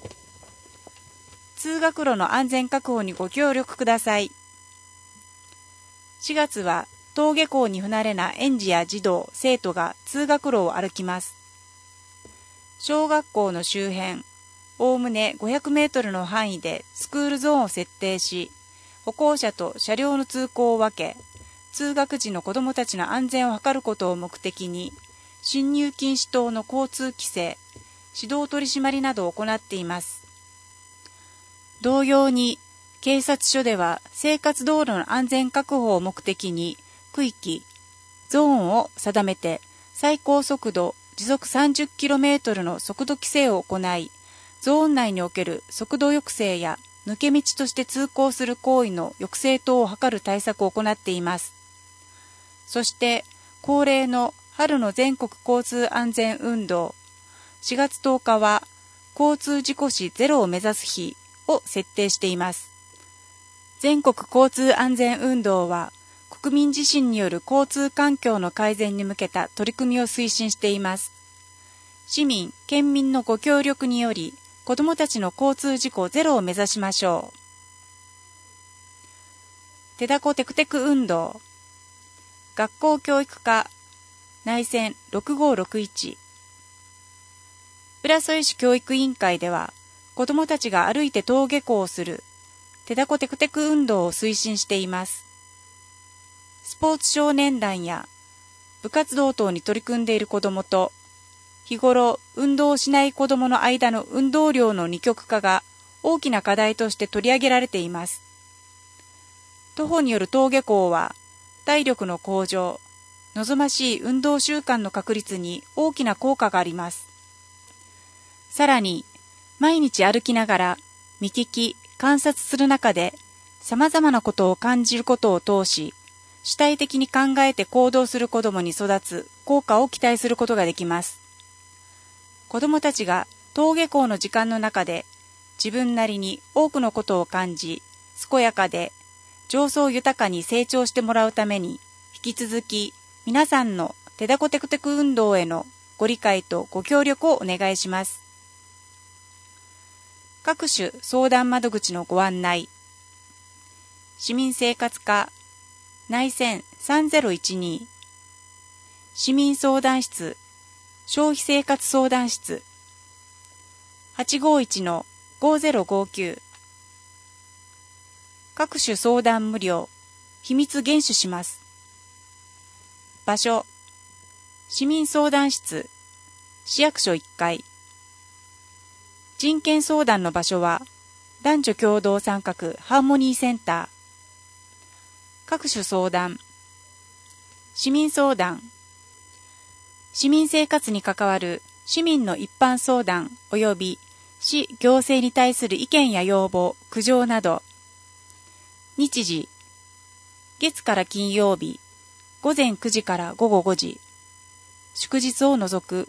通学路の安全確保にご協力ください。4月は登下校に不慣れな園児や児童・生徒が通学路を歩きます。小学校の周辺おおむね500メートルの範囲でスクールゾーンを設定し、歩行者と車両の通行を分け、通学時の子どもたちの安全を図ることを目的に、進入禁止等の交通規制、指導取締りなどを行っています。同様に、警察署では生活道路の安全確保を目的に、区域、ゾーンを定めて、最高速度時速 30km の速度規制を行い、ゾーン内における速度抑制や抜け道として通行する行為の抑制等を図る対策を行っています。そして、恒例の春の全国交通安全運動、4月10日は交通事故死ゼロを目指す日を設定しています。全国交通安全運動は国民自身による交通環境の改善に向けた取り組みを推進しています。市民・県民のご協力により、子どもたちの交通事故ゼロを目指しましょう。手だこテクテク運動、学校教育課内線6561。浦添市教育委員会では、子どもたちが歩いて登下校をする手だこテクテク運動を推進しています。スポーツ少年団や部活動等に取り組んでいる子どもと、日頃運動をしない子どもの間の運動量の二極化が大きな課題として取り上げられています。徒歩による登下校は体力の向上、望ましい運動習慣の確立に大きな効果があります。さらに、毎日歩きながら見聞き、観察する中で様々なことを感じることを通し、主体的に考えて行動する子どもに育つ効果を期待することができます。子どもたちが登下校の時間の中で自分なりに多くのことを感じ、健やかで情操豊かに成長してもらうために、引き続き皆さんの手だこテクテク運動へのご理解とご協力をお願いします。各種相談窓口のご案内、市民生活課内線3012、市民相談室消費生活相談室 851-5059、各種相談無料、秘密厳守します。場所、市民相談室市役所1階。人権相談の場所は男女共同参画ハーモニーセンター。各種相談、市民相談、市民生活に関わる市民の一般相談及び市行政に対する意見や要望、苦情など。日時、月から金曜日、午前9時から午後5時、祝日を除く。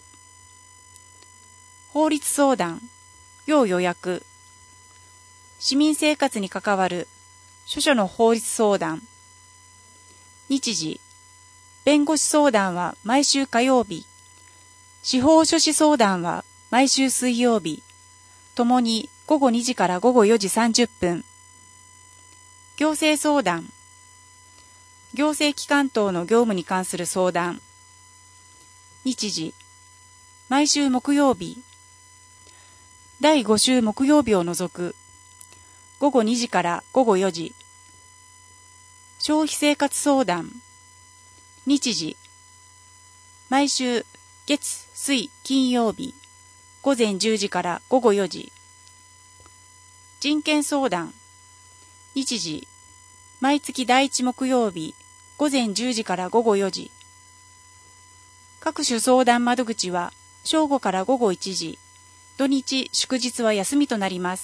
法律相談、要予約。市民生活に関わる諸々の法律相談。日時、弁護士相談は毎週火曜日、司法書士相談は毎週水曜日、ともに午後2時から午後4時30分。行政相談、行政機関等の業務に関する相談。日時、毎週木曜日、第5週木曜日を除く、午後2時から午後4時。消費生活相談、日時、毎週月、水、金曜日、午前10時から午後4時。人権相談、日時、毎月第1木曜日、午前10時から午後4時。各種相談窓口は正午から午後1時、土日祝日は休みとなります。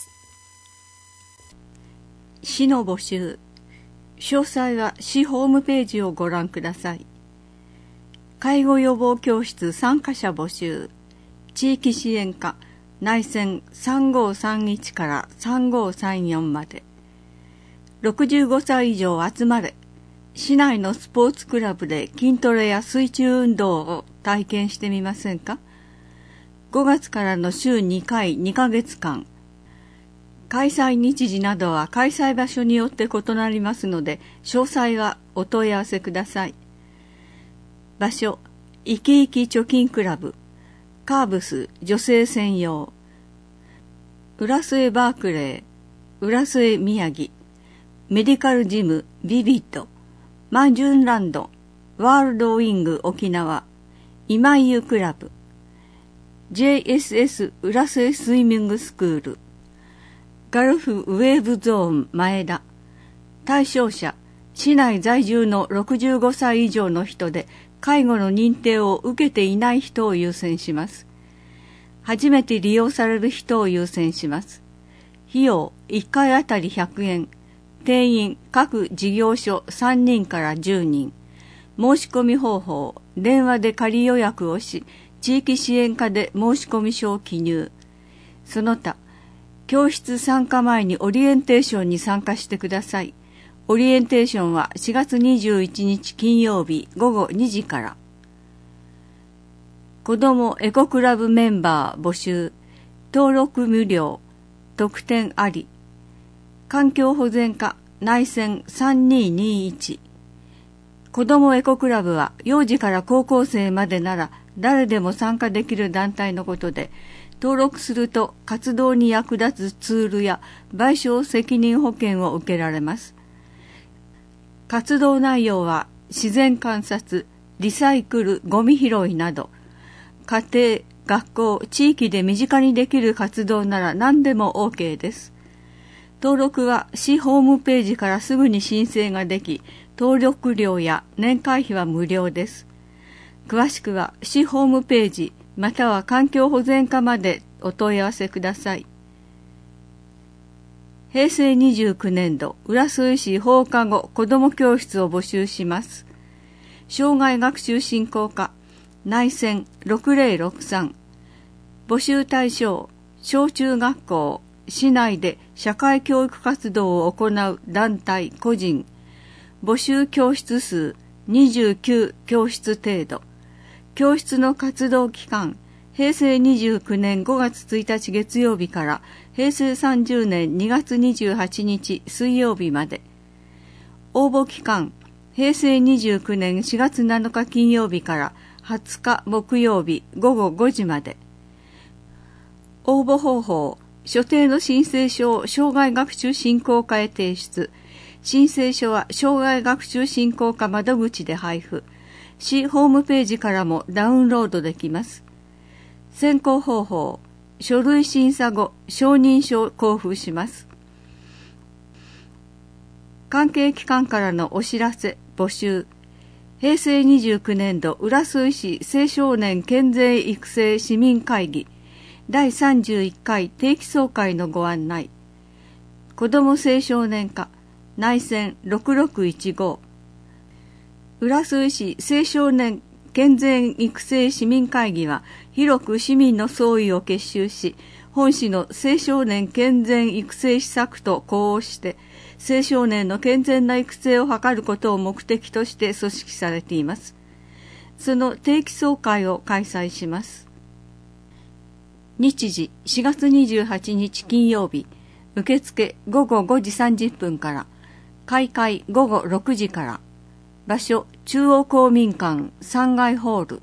市の募集、詳細は市ホームページをご覧ください。介護予防教室参加者募集、地域支援課内線3531から3534まで。65歳以上集まれ。市内のスポーツクラブで筋トレや水中運動を体験してみませんか？ 5 月からの週2回2ヶ月間。開催日時などは開催場所によって異なりますので、詳細はお問い合わせください。場所、いきいき貯金クラブ、カーブス女性専用、浦添バークレー、浦添宮城、メディカルジムビビット、マンジュンランド、ワールドウィング沖縄、今井湯クラブ、JSS 浦添スイミングスクール、ガルフウェーブゾーン前田。対象者、市内在住の65歳以上の人で介護の認定を受けていない人を優先します。初めて利用される人を優先します。費用1回あたり100円。定員各事業所3人から10人。申し込み方法、 電話で仮予約をし、地域支援課で申込書を記入。その他、教室参加前にオリエンテーションに参加してください。オリエンテーションは4月21日金曜日午後2時から。子どもエコクラブメンバー募集。登録無料。特典あり。環境保全課内線3221。子どもエコクラブは幼児から高校生までなら誰でも参加できる団体のことで、登録すると活動に役立つツールや賠償責任保険を受けられます。活動内容は自然観察、リサイクル、ゴミ拾いなど、家庭、学校、地域で身近にできる活動なら何でも OK です。登録は市ホームページからすぐに申請ができ、登録料や年会費は無料です。詳しくは市ホームページまたは環境保全課までお問い合わせください。平成29年度浦添市放課後子ども教室を募集します。障害学習振興課内線6063。募集対象小中学校、市内で社会教育活動を行う団体個人。募集教室数29教室程度。教室の活動期間平成29年5月1日月曜日から平成30年2月28日水曜日まで。応募期間平成29年4月7日金曜日から20日木曜日午後5時まで。応募方法、所定の申請書を障害学習振興課へ提出。申請書は障害学習振興課窓口で配布。市ホームページからもダウンロードできます。選考方法、書類審査後、承認書を交付します。関係機関からのお知らせ、募集。平成29年度浦添市青少年健全育成市民会議第31回定期総会のご案内。子ども青少年課内線6615。浦添市青少年健全育成市民会議は広く市民の総意を結集し、本市の青少年健全育成施策と呼応して青少年の健全な育成を図ることを目的として組織されています。その定期総会を開催します。日時4月28日金曜日、受付午後5時30分から、開会午後6時から、場所中央公民館3階ホール。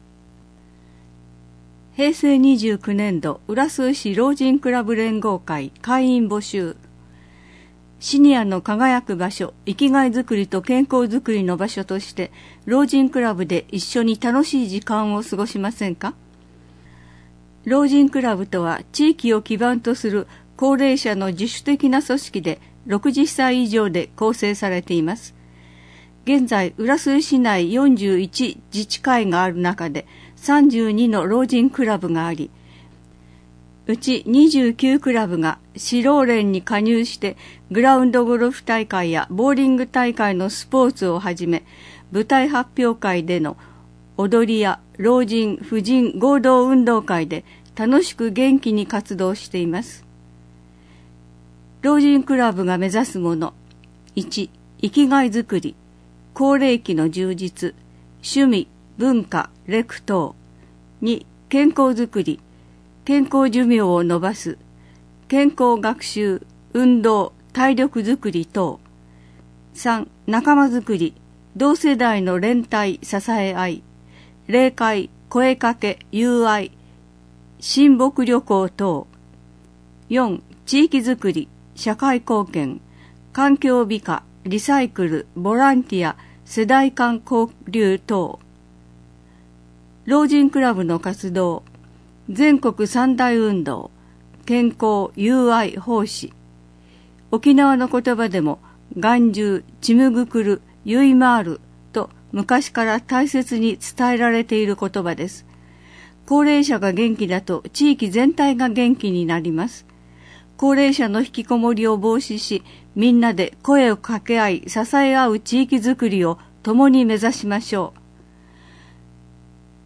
平成29年度浦添市老人クラブ連合会会員募集。シニアの輝く場所、生きがいづくりと健康づくりの場所として老人クラブで一緒に楽しい時間を過ごしませんか？老人クラブとは地域を基盤とする高齢者の自主的な組織で60歳以上で構成されています。現在浦添市内41自治会がある中で32の老人クラブがあり、うち29クラブが市老連に加入してグラウンドゴルフ大会やボーリング大会のスポーツをはじめ、舞台発表会での踊りや老人・婦人合同運動会で楽しく元気に活動しています。老人クラブが目指すもの。1、生きがいづくり、高齢期の充実、趣味、文化、レク等。2、健康づくり、健康寿命を伸ばす、健康学習、運動、体力づくり等。3、仲間づくり、同世代の連帯、支え合い、霊界、声かけ、友愛、親睦旅行等。4、地域づくり、社会貢献、環境美化、リサイクル、ボランティア、世代間交流等。老人クラブの活動、全国三大運動、健康、友愛、奉仕。沖縄の言葉でも、眼中、ちむぐくる、ゆいまーると昔から大切に伝えられている言葉です。高齢者が元気だと地域全体が元気になります。高齢者の引きこもりを防止し、みんなで声を掛け合い、支え合う地域づくりを共に目指しましょう。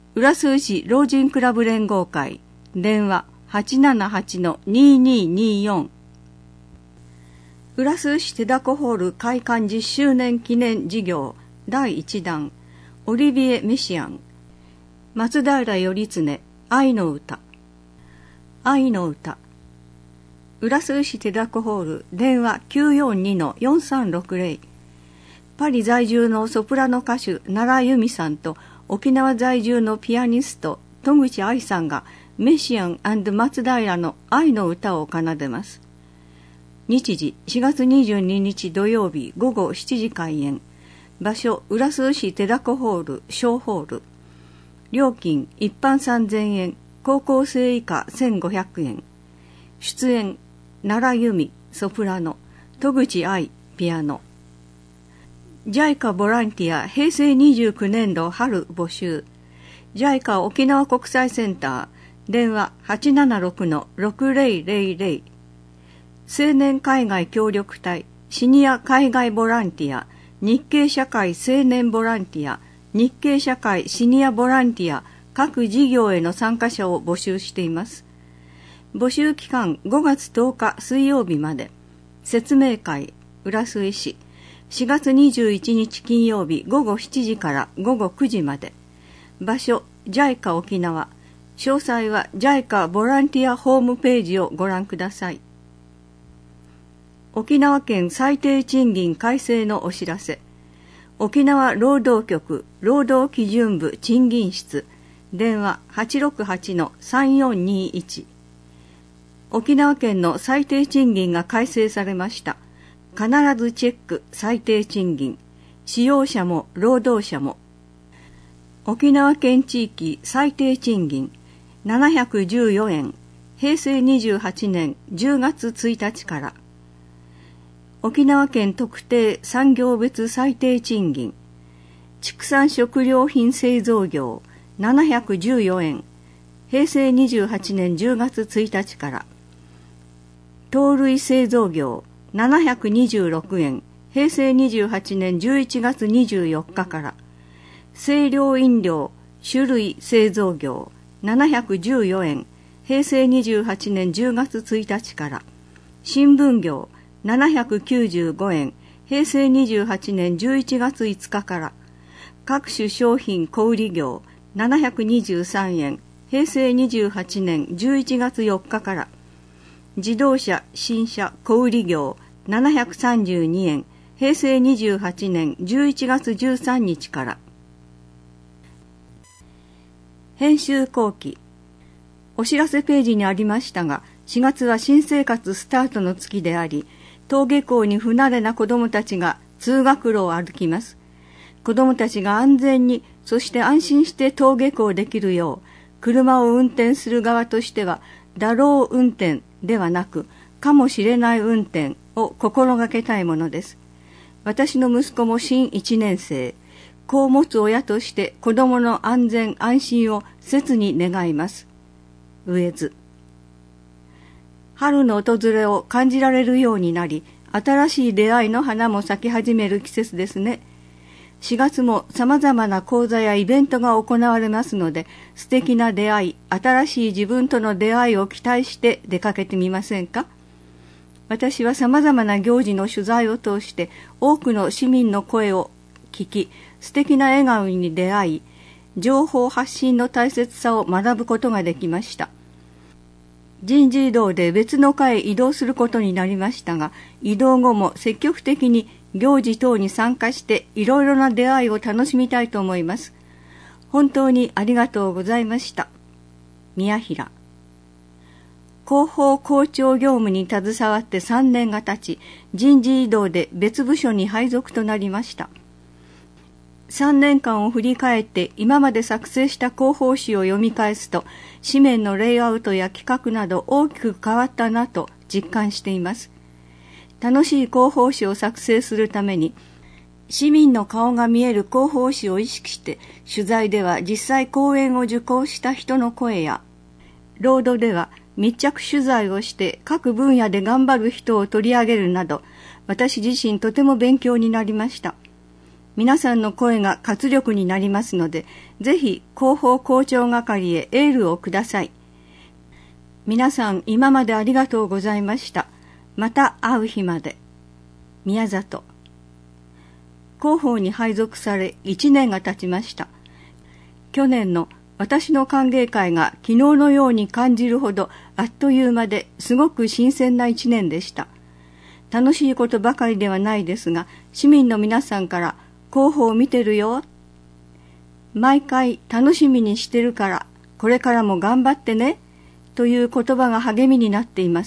浦添市老人クラブ連合会、電話 878-2224。浦添市手だこホール開館10周年記念事業第1弾、オリビエ・メシアン、松平頼経、愛の歌。愛の歌。浦添市手だこホール、電話 942-4360。パリ在住のソプラノ歌手奈良由美さんと沖縄在住のピアニスト戸口愛さんがメシアン&松平の愛の歌を奏でます。日時4月22日土曜日午後7時開演。場所浦添市手だこホール小ホール。料金一般3000円、高校生以下1500円。出演奈良由美ソプラノ、戸口愛ピアノ。JICA ボランティア平成29年度春募集。JICA 沖縄国際センター、電話 876-6000。青年海外協力隊、シニア海外ボランティア、日系社会青年ボランティア、日系社会シニアボランティア、各事業への参加者を募集しています。募集期間5月10日水曜日まで。説明会、浦添市。4月21日金曜日午後7時から午後9時まで。場所 JICA 沖縄。詳細は JICA ボランティアホームページをご覧ください。沖縄県最低賃金改正のお知らせ。沖縄労働局労働基準部賃金室。電話 868-3421。沖縄県の最低賃金が改正されました。必ずチェック最低賃金。使用者も労働者も。沖縄県地域最低賃金714円。平成28年10月1日から。沖縄県特定産業別最低賃金。畜産食料品製造業714円。平成28年10月1日から。糖類製造業726円。平成28年11月24日から。清涼飲料種類製造業714円。平成28年10月1日から。新聞業795円。平成28年11月5日から。各種商品小売業723円。平成28年11月4日から。自動車新車小売業732円。平成28年11月13日から。編集後期。お知らせページにありましたが、4月は新生活スタートの月であり、登下校に不慣れな子どもたちが通学路を歩きます。子どもたちが安全に、そして安心して登下校できるよう、車を運転する側としては、だろう運転ではなく、かもしれない運転を心がけたいものです。私の息子も新1年生。子を持つ親として子供の安全安心を切に願います。上津。春の訪れを感じられるようになり、新しい出会いの花も咲き始める季節ですね。4月も様々な講座やイベントが行われますので、素敵な出会い、新しい自分との出会いを期待して出かけてみませんか？私は様々な行事の取材を通して多くの市民の声を聞き、素敵な笑顔に出会い、情報発信の大切さを学ぶことができました。人事異動で別の課へ移動することになりましたが、移動後も積極的に行事等に参加していろいろな出会いを楽しみたいと思います。本当にありがとうございました。宮平。広報校長業務に携わって3年が経ち、人事異動で別部署に配属となりました。3年間を振り返って今まで作成した広報誌を読み返すと、紙面のレイアウトや企画など大きく変わったなと実感しています。楽しい広報誌を作成するために、市民の顔が見える広報誌を意識して、取材では実際講演を受講した人の声や、ロードでは密着取材をして各分野で頑張る人を取り上げるなど、私自身とても勉強になりました。 皆さんの声が活力になりますので、ぜひ広報校長係へエールをください。皆さん今までありがとうございました。また会う日まで。宮里。広報に配属され1年が経ちました。去年の私の歓迎会が昨日のように感じるほどあっという間ですごく新鮮な1年でした。楽しいことばかりではないですが、市民の皆さんから広報を見てるよ。毎回楽しみにしてるからこれからも頑張ってね。という言葉が励みになっています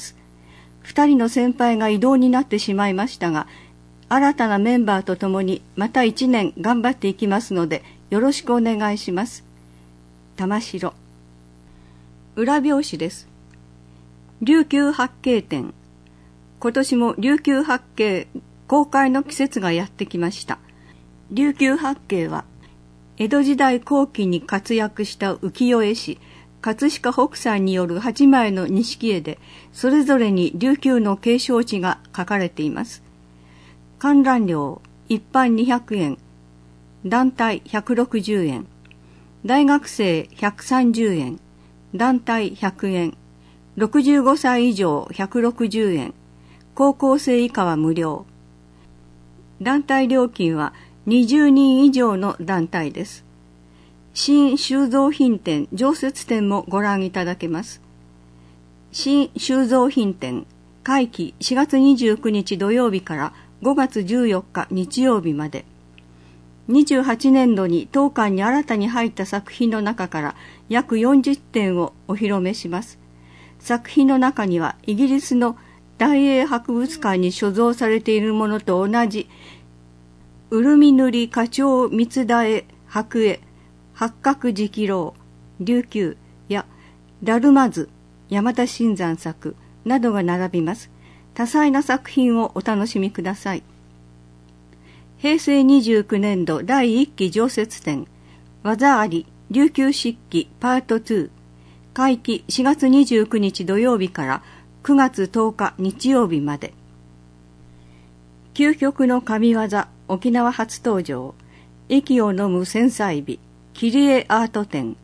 。2人の先輩が異動になってしまいましたが、新たなメンバーと共にまた1年頑張っていきますので、よろしくお願いします。玉城。裏表紙です。琉球八景展。今年も琉球八景公開の季節がやってきました。琉球八景は江戸時代後期に活躍した浮世絵師葛飾北斎による8枚の錦絵で、それぞれに琉球の景勝地が書かれています。観覧料一般200円、団体160円、大学生130円、団体100円、65歳以上160円、高校生以下は無料。団体料金は20人以上の団体です。新収蔵品展常設展もご覧いただけます。新収蔵品展会期4月29日土曜日から5月14日日曜日まで。28年度に当館に新たに入った作品の中から約40点をお披露目します。作品の中にはイギリスの大英博物館に所蔵されているものと同じうるみ塗り花鳥三田絵白絵八角直楼琉球やダルマ図山田新山作などが並びます。多彩な作品をお楽しみください。平成29年度第1期常設展技あり琉球漆器パート2会期4月29日土曜日から9月10日日曜日まで。究極の神業沖縄初登場息を飲む繊細美切り絵アート展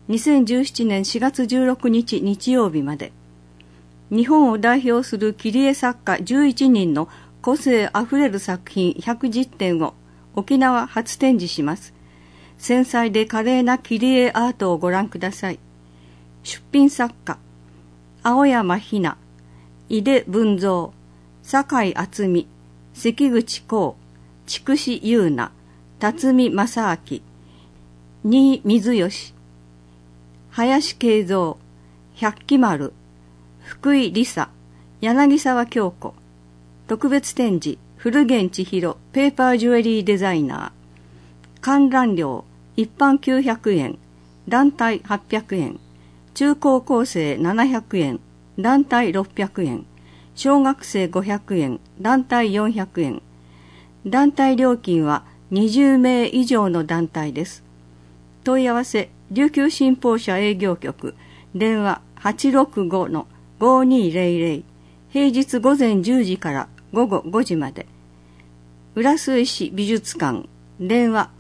2017年4月16日日曜日まで。日本を代表する切り絵作家11人の個性あふれる作品110点を沖縄初展示します。繊細で華麗な切り絵アートをご覧ください。出品作家青山ひな、井出文蔵、酒井敦美、関口光、筑紫優奈、辰巳正明、新水吉、林慶三、百鬼丸、福井理沙、柳沢京子。特別展示古源千尋ペーパージュエリーデザイナー。観覧料一般900円、団体800円、中高校生700円、団体600円、小学生500円、団体400円。団体料金は20名以上の団体です。問い合わせ琉球新報社営業局電話 865-5200 平日午前10時から午後5時まで。浦添市美術館電話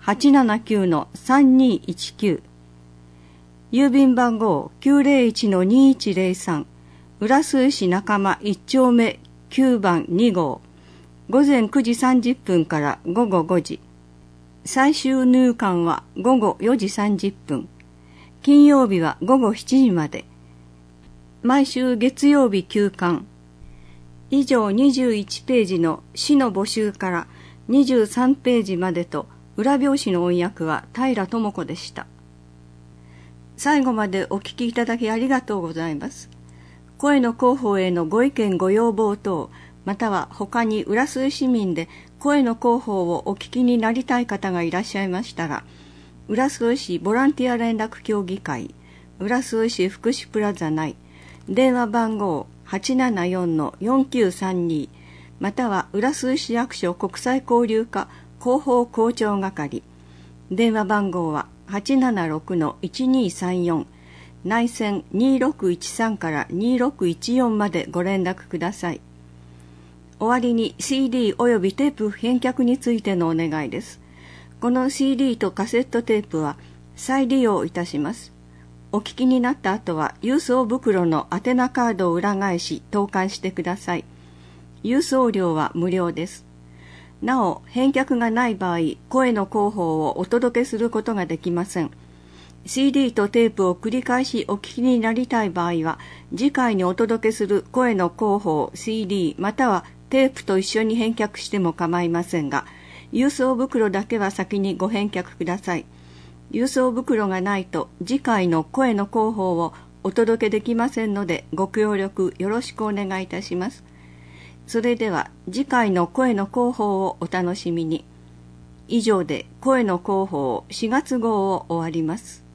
879-3219 郵便番号 901-2103 浦添市中間1丁目9番2号午前9時30分から午後5時。最終入館は午後4時30分。金曜日は午後7時まで。毎週月曜日休館。以上21ページの詩の募集から23ページまでと裏表紙の音訳は平智子でした。最後までお聞きいただきありがとうございます。声の広報へのご意見ご要望等、または他に浦添市民で声の広報をお聞きになりたい方がいらっしゃいましたら、浦添市ボランティア連絡協議会浦添市福祉プラザ内電話番号 874-4932 または浦添市役所国際交流課広報広聴係電話番号は 876-1234 内線2613から2614までご連絡ください。終わりに CD およびテープ返却についてのお願いです。 この CD とカセットテープは再利用いたします。お聞きになった後は郵送袋の宛名カードを裏返し投函してください。郵送料は無料です。なお、返却がない場合、声の広報をお届けすることができません。CD とテープを繰り返しお聞きになりたい場合は、次回にお届けする声の広報 CD またはテープと一緒に返却しても構いませんが、郵送袋だけは先にご返却ください。郵送袋がないと次回の声の広報をお届けできませんので、ご協力よろしくお願いいたします。それでは次回の声の広報をお楽しみに。以上で声の広報4月号を終わります。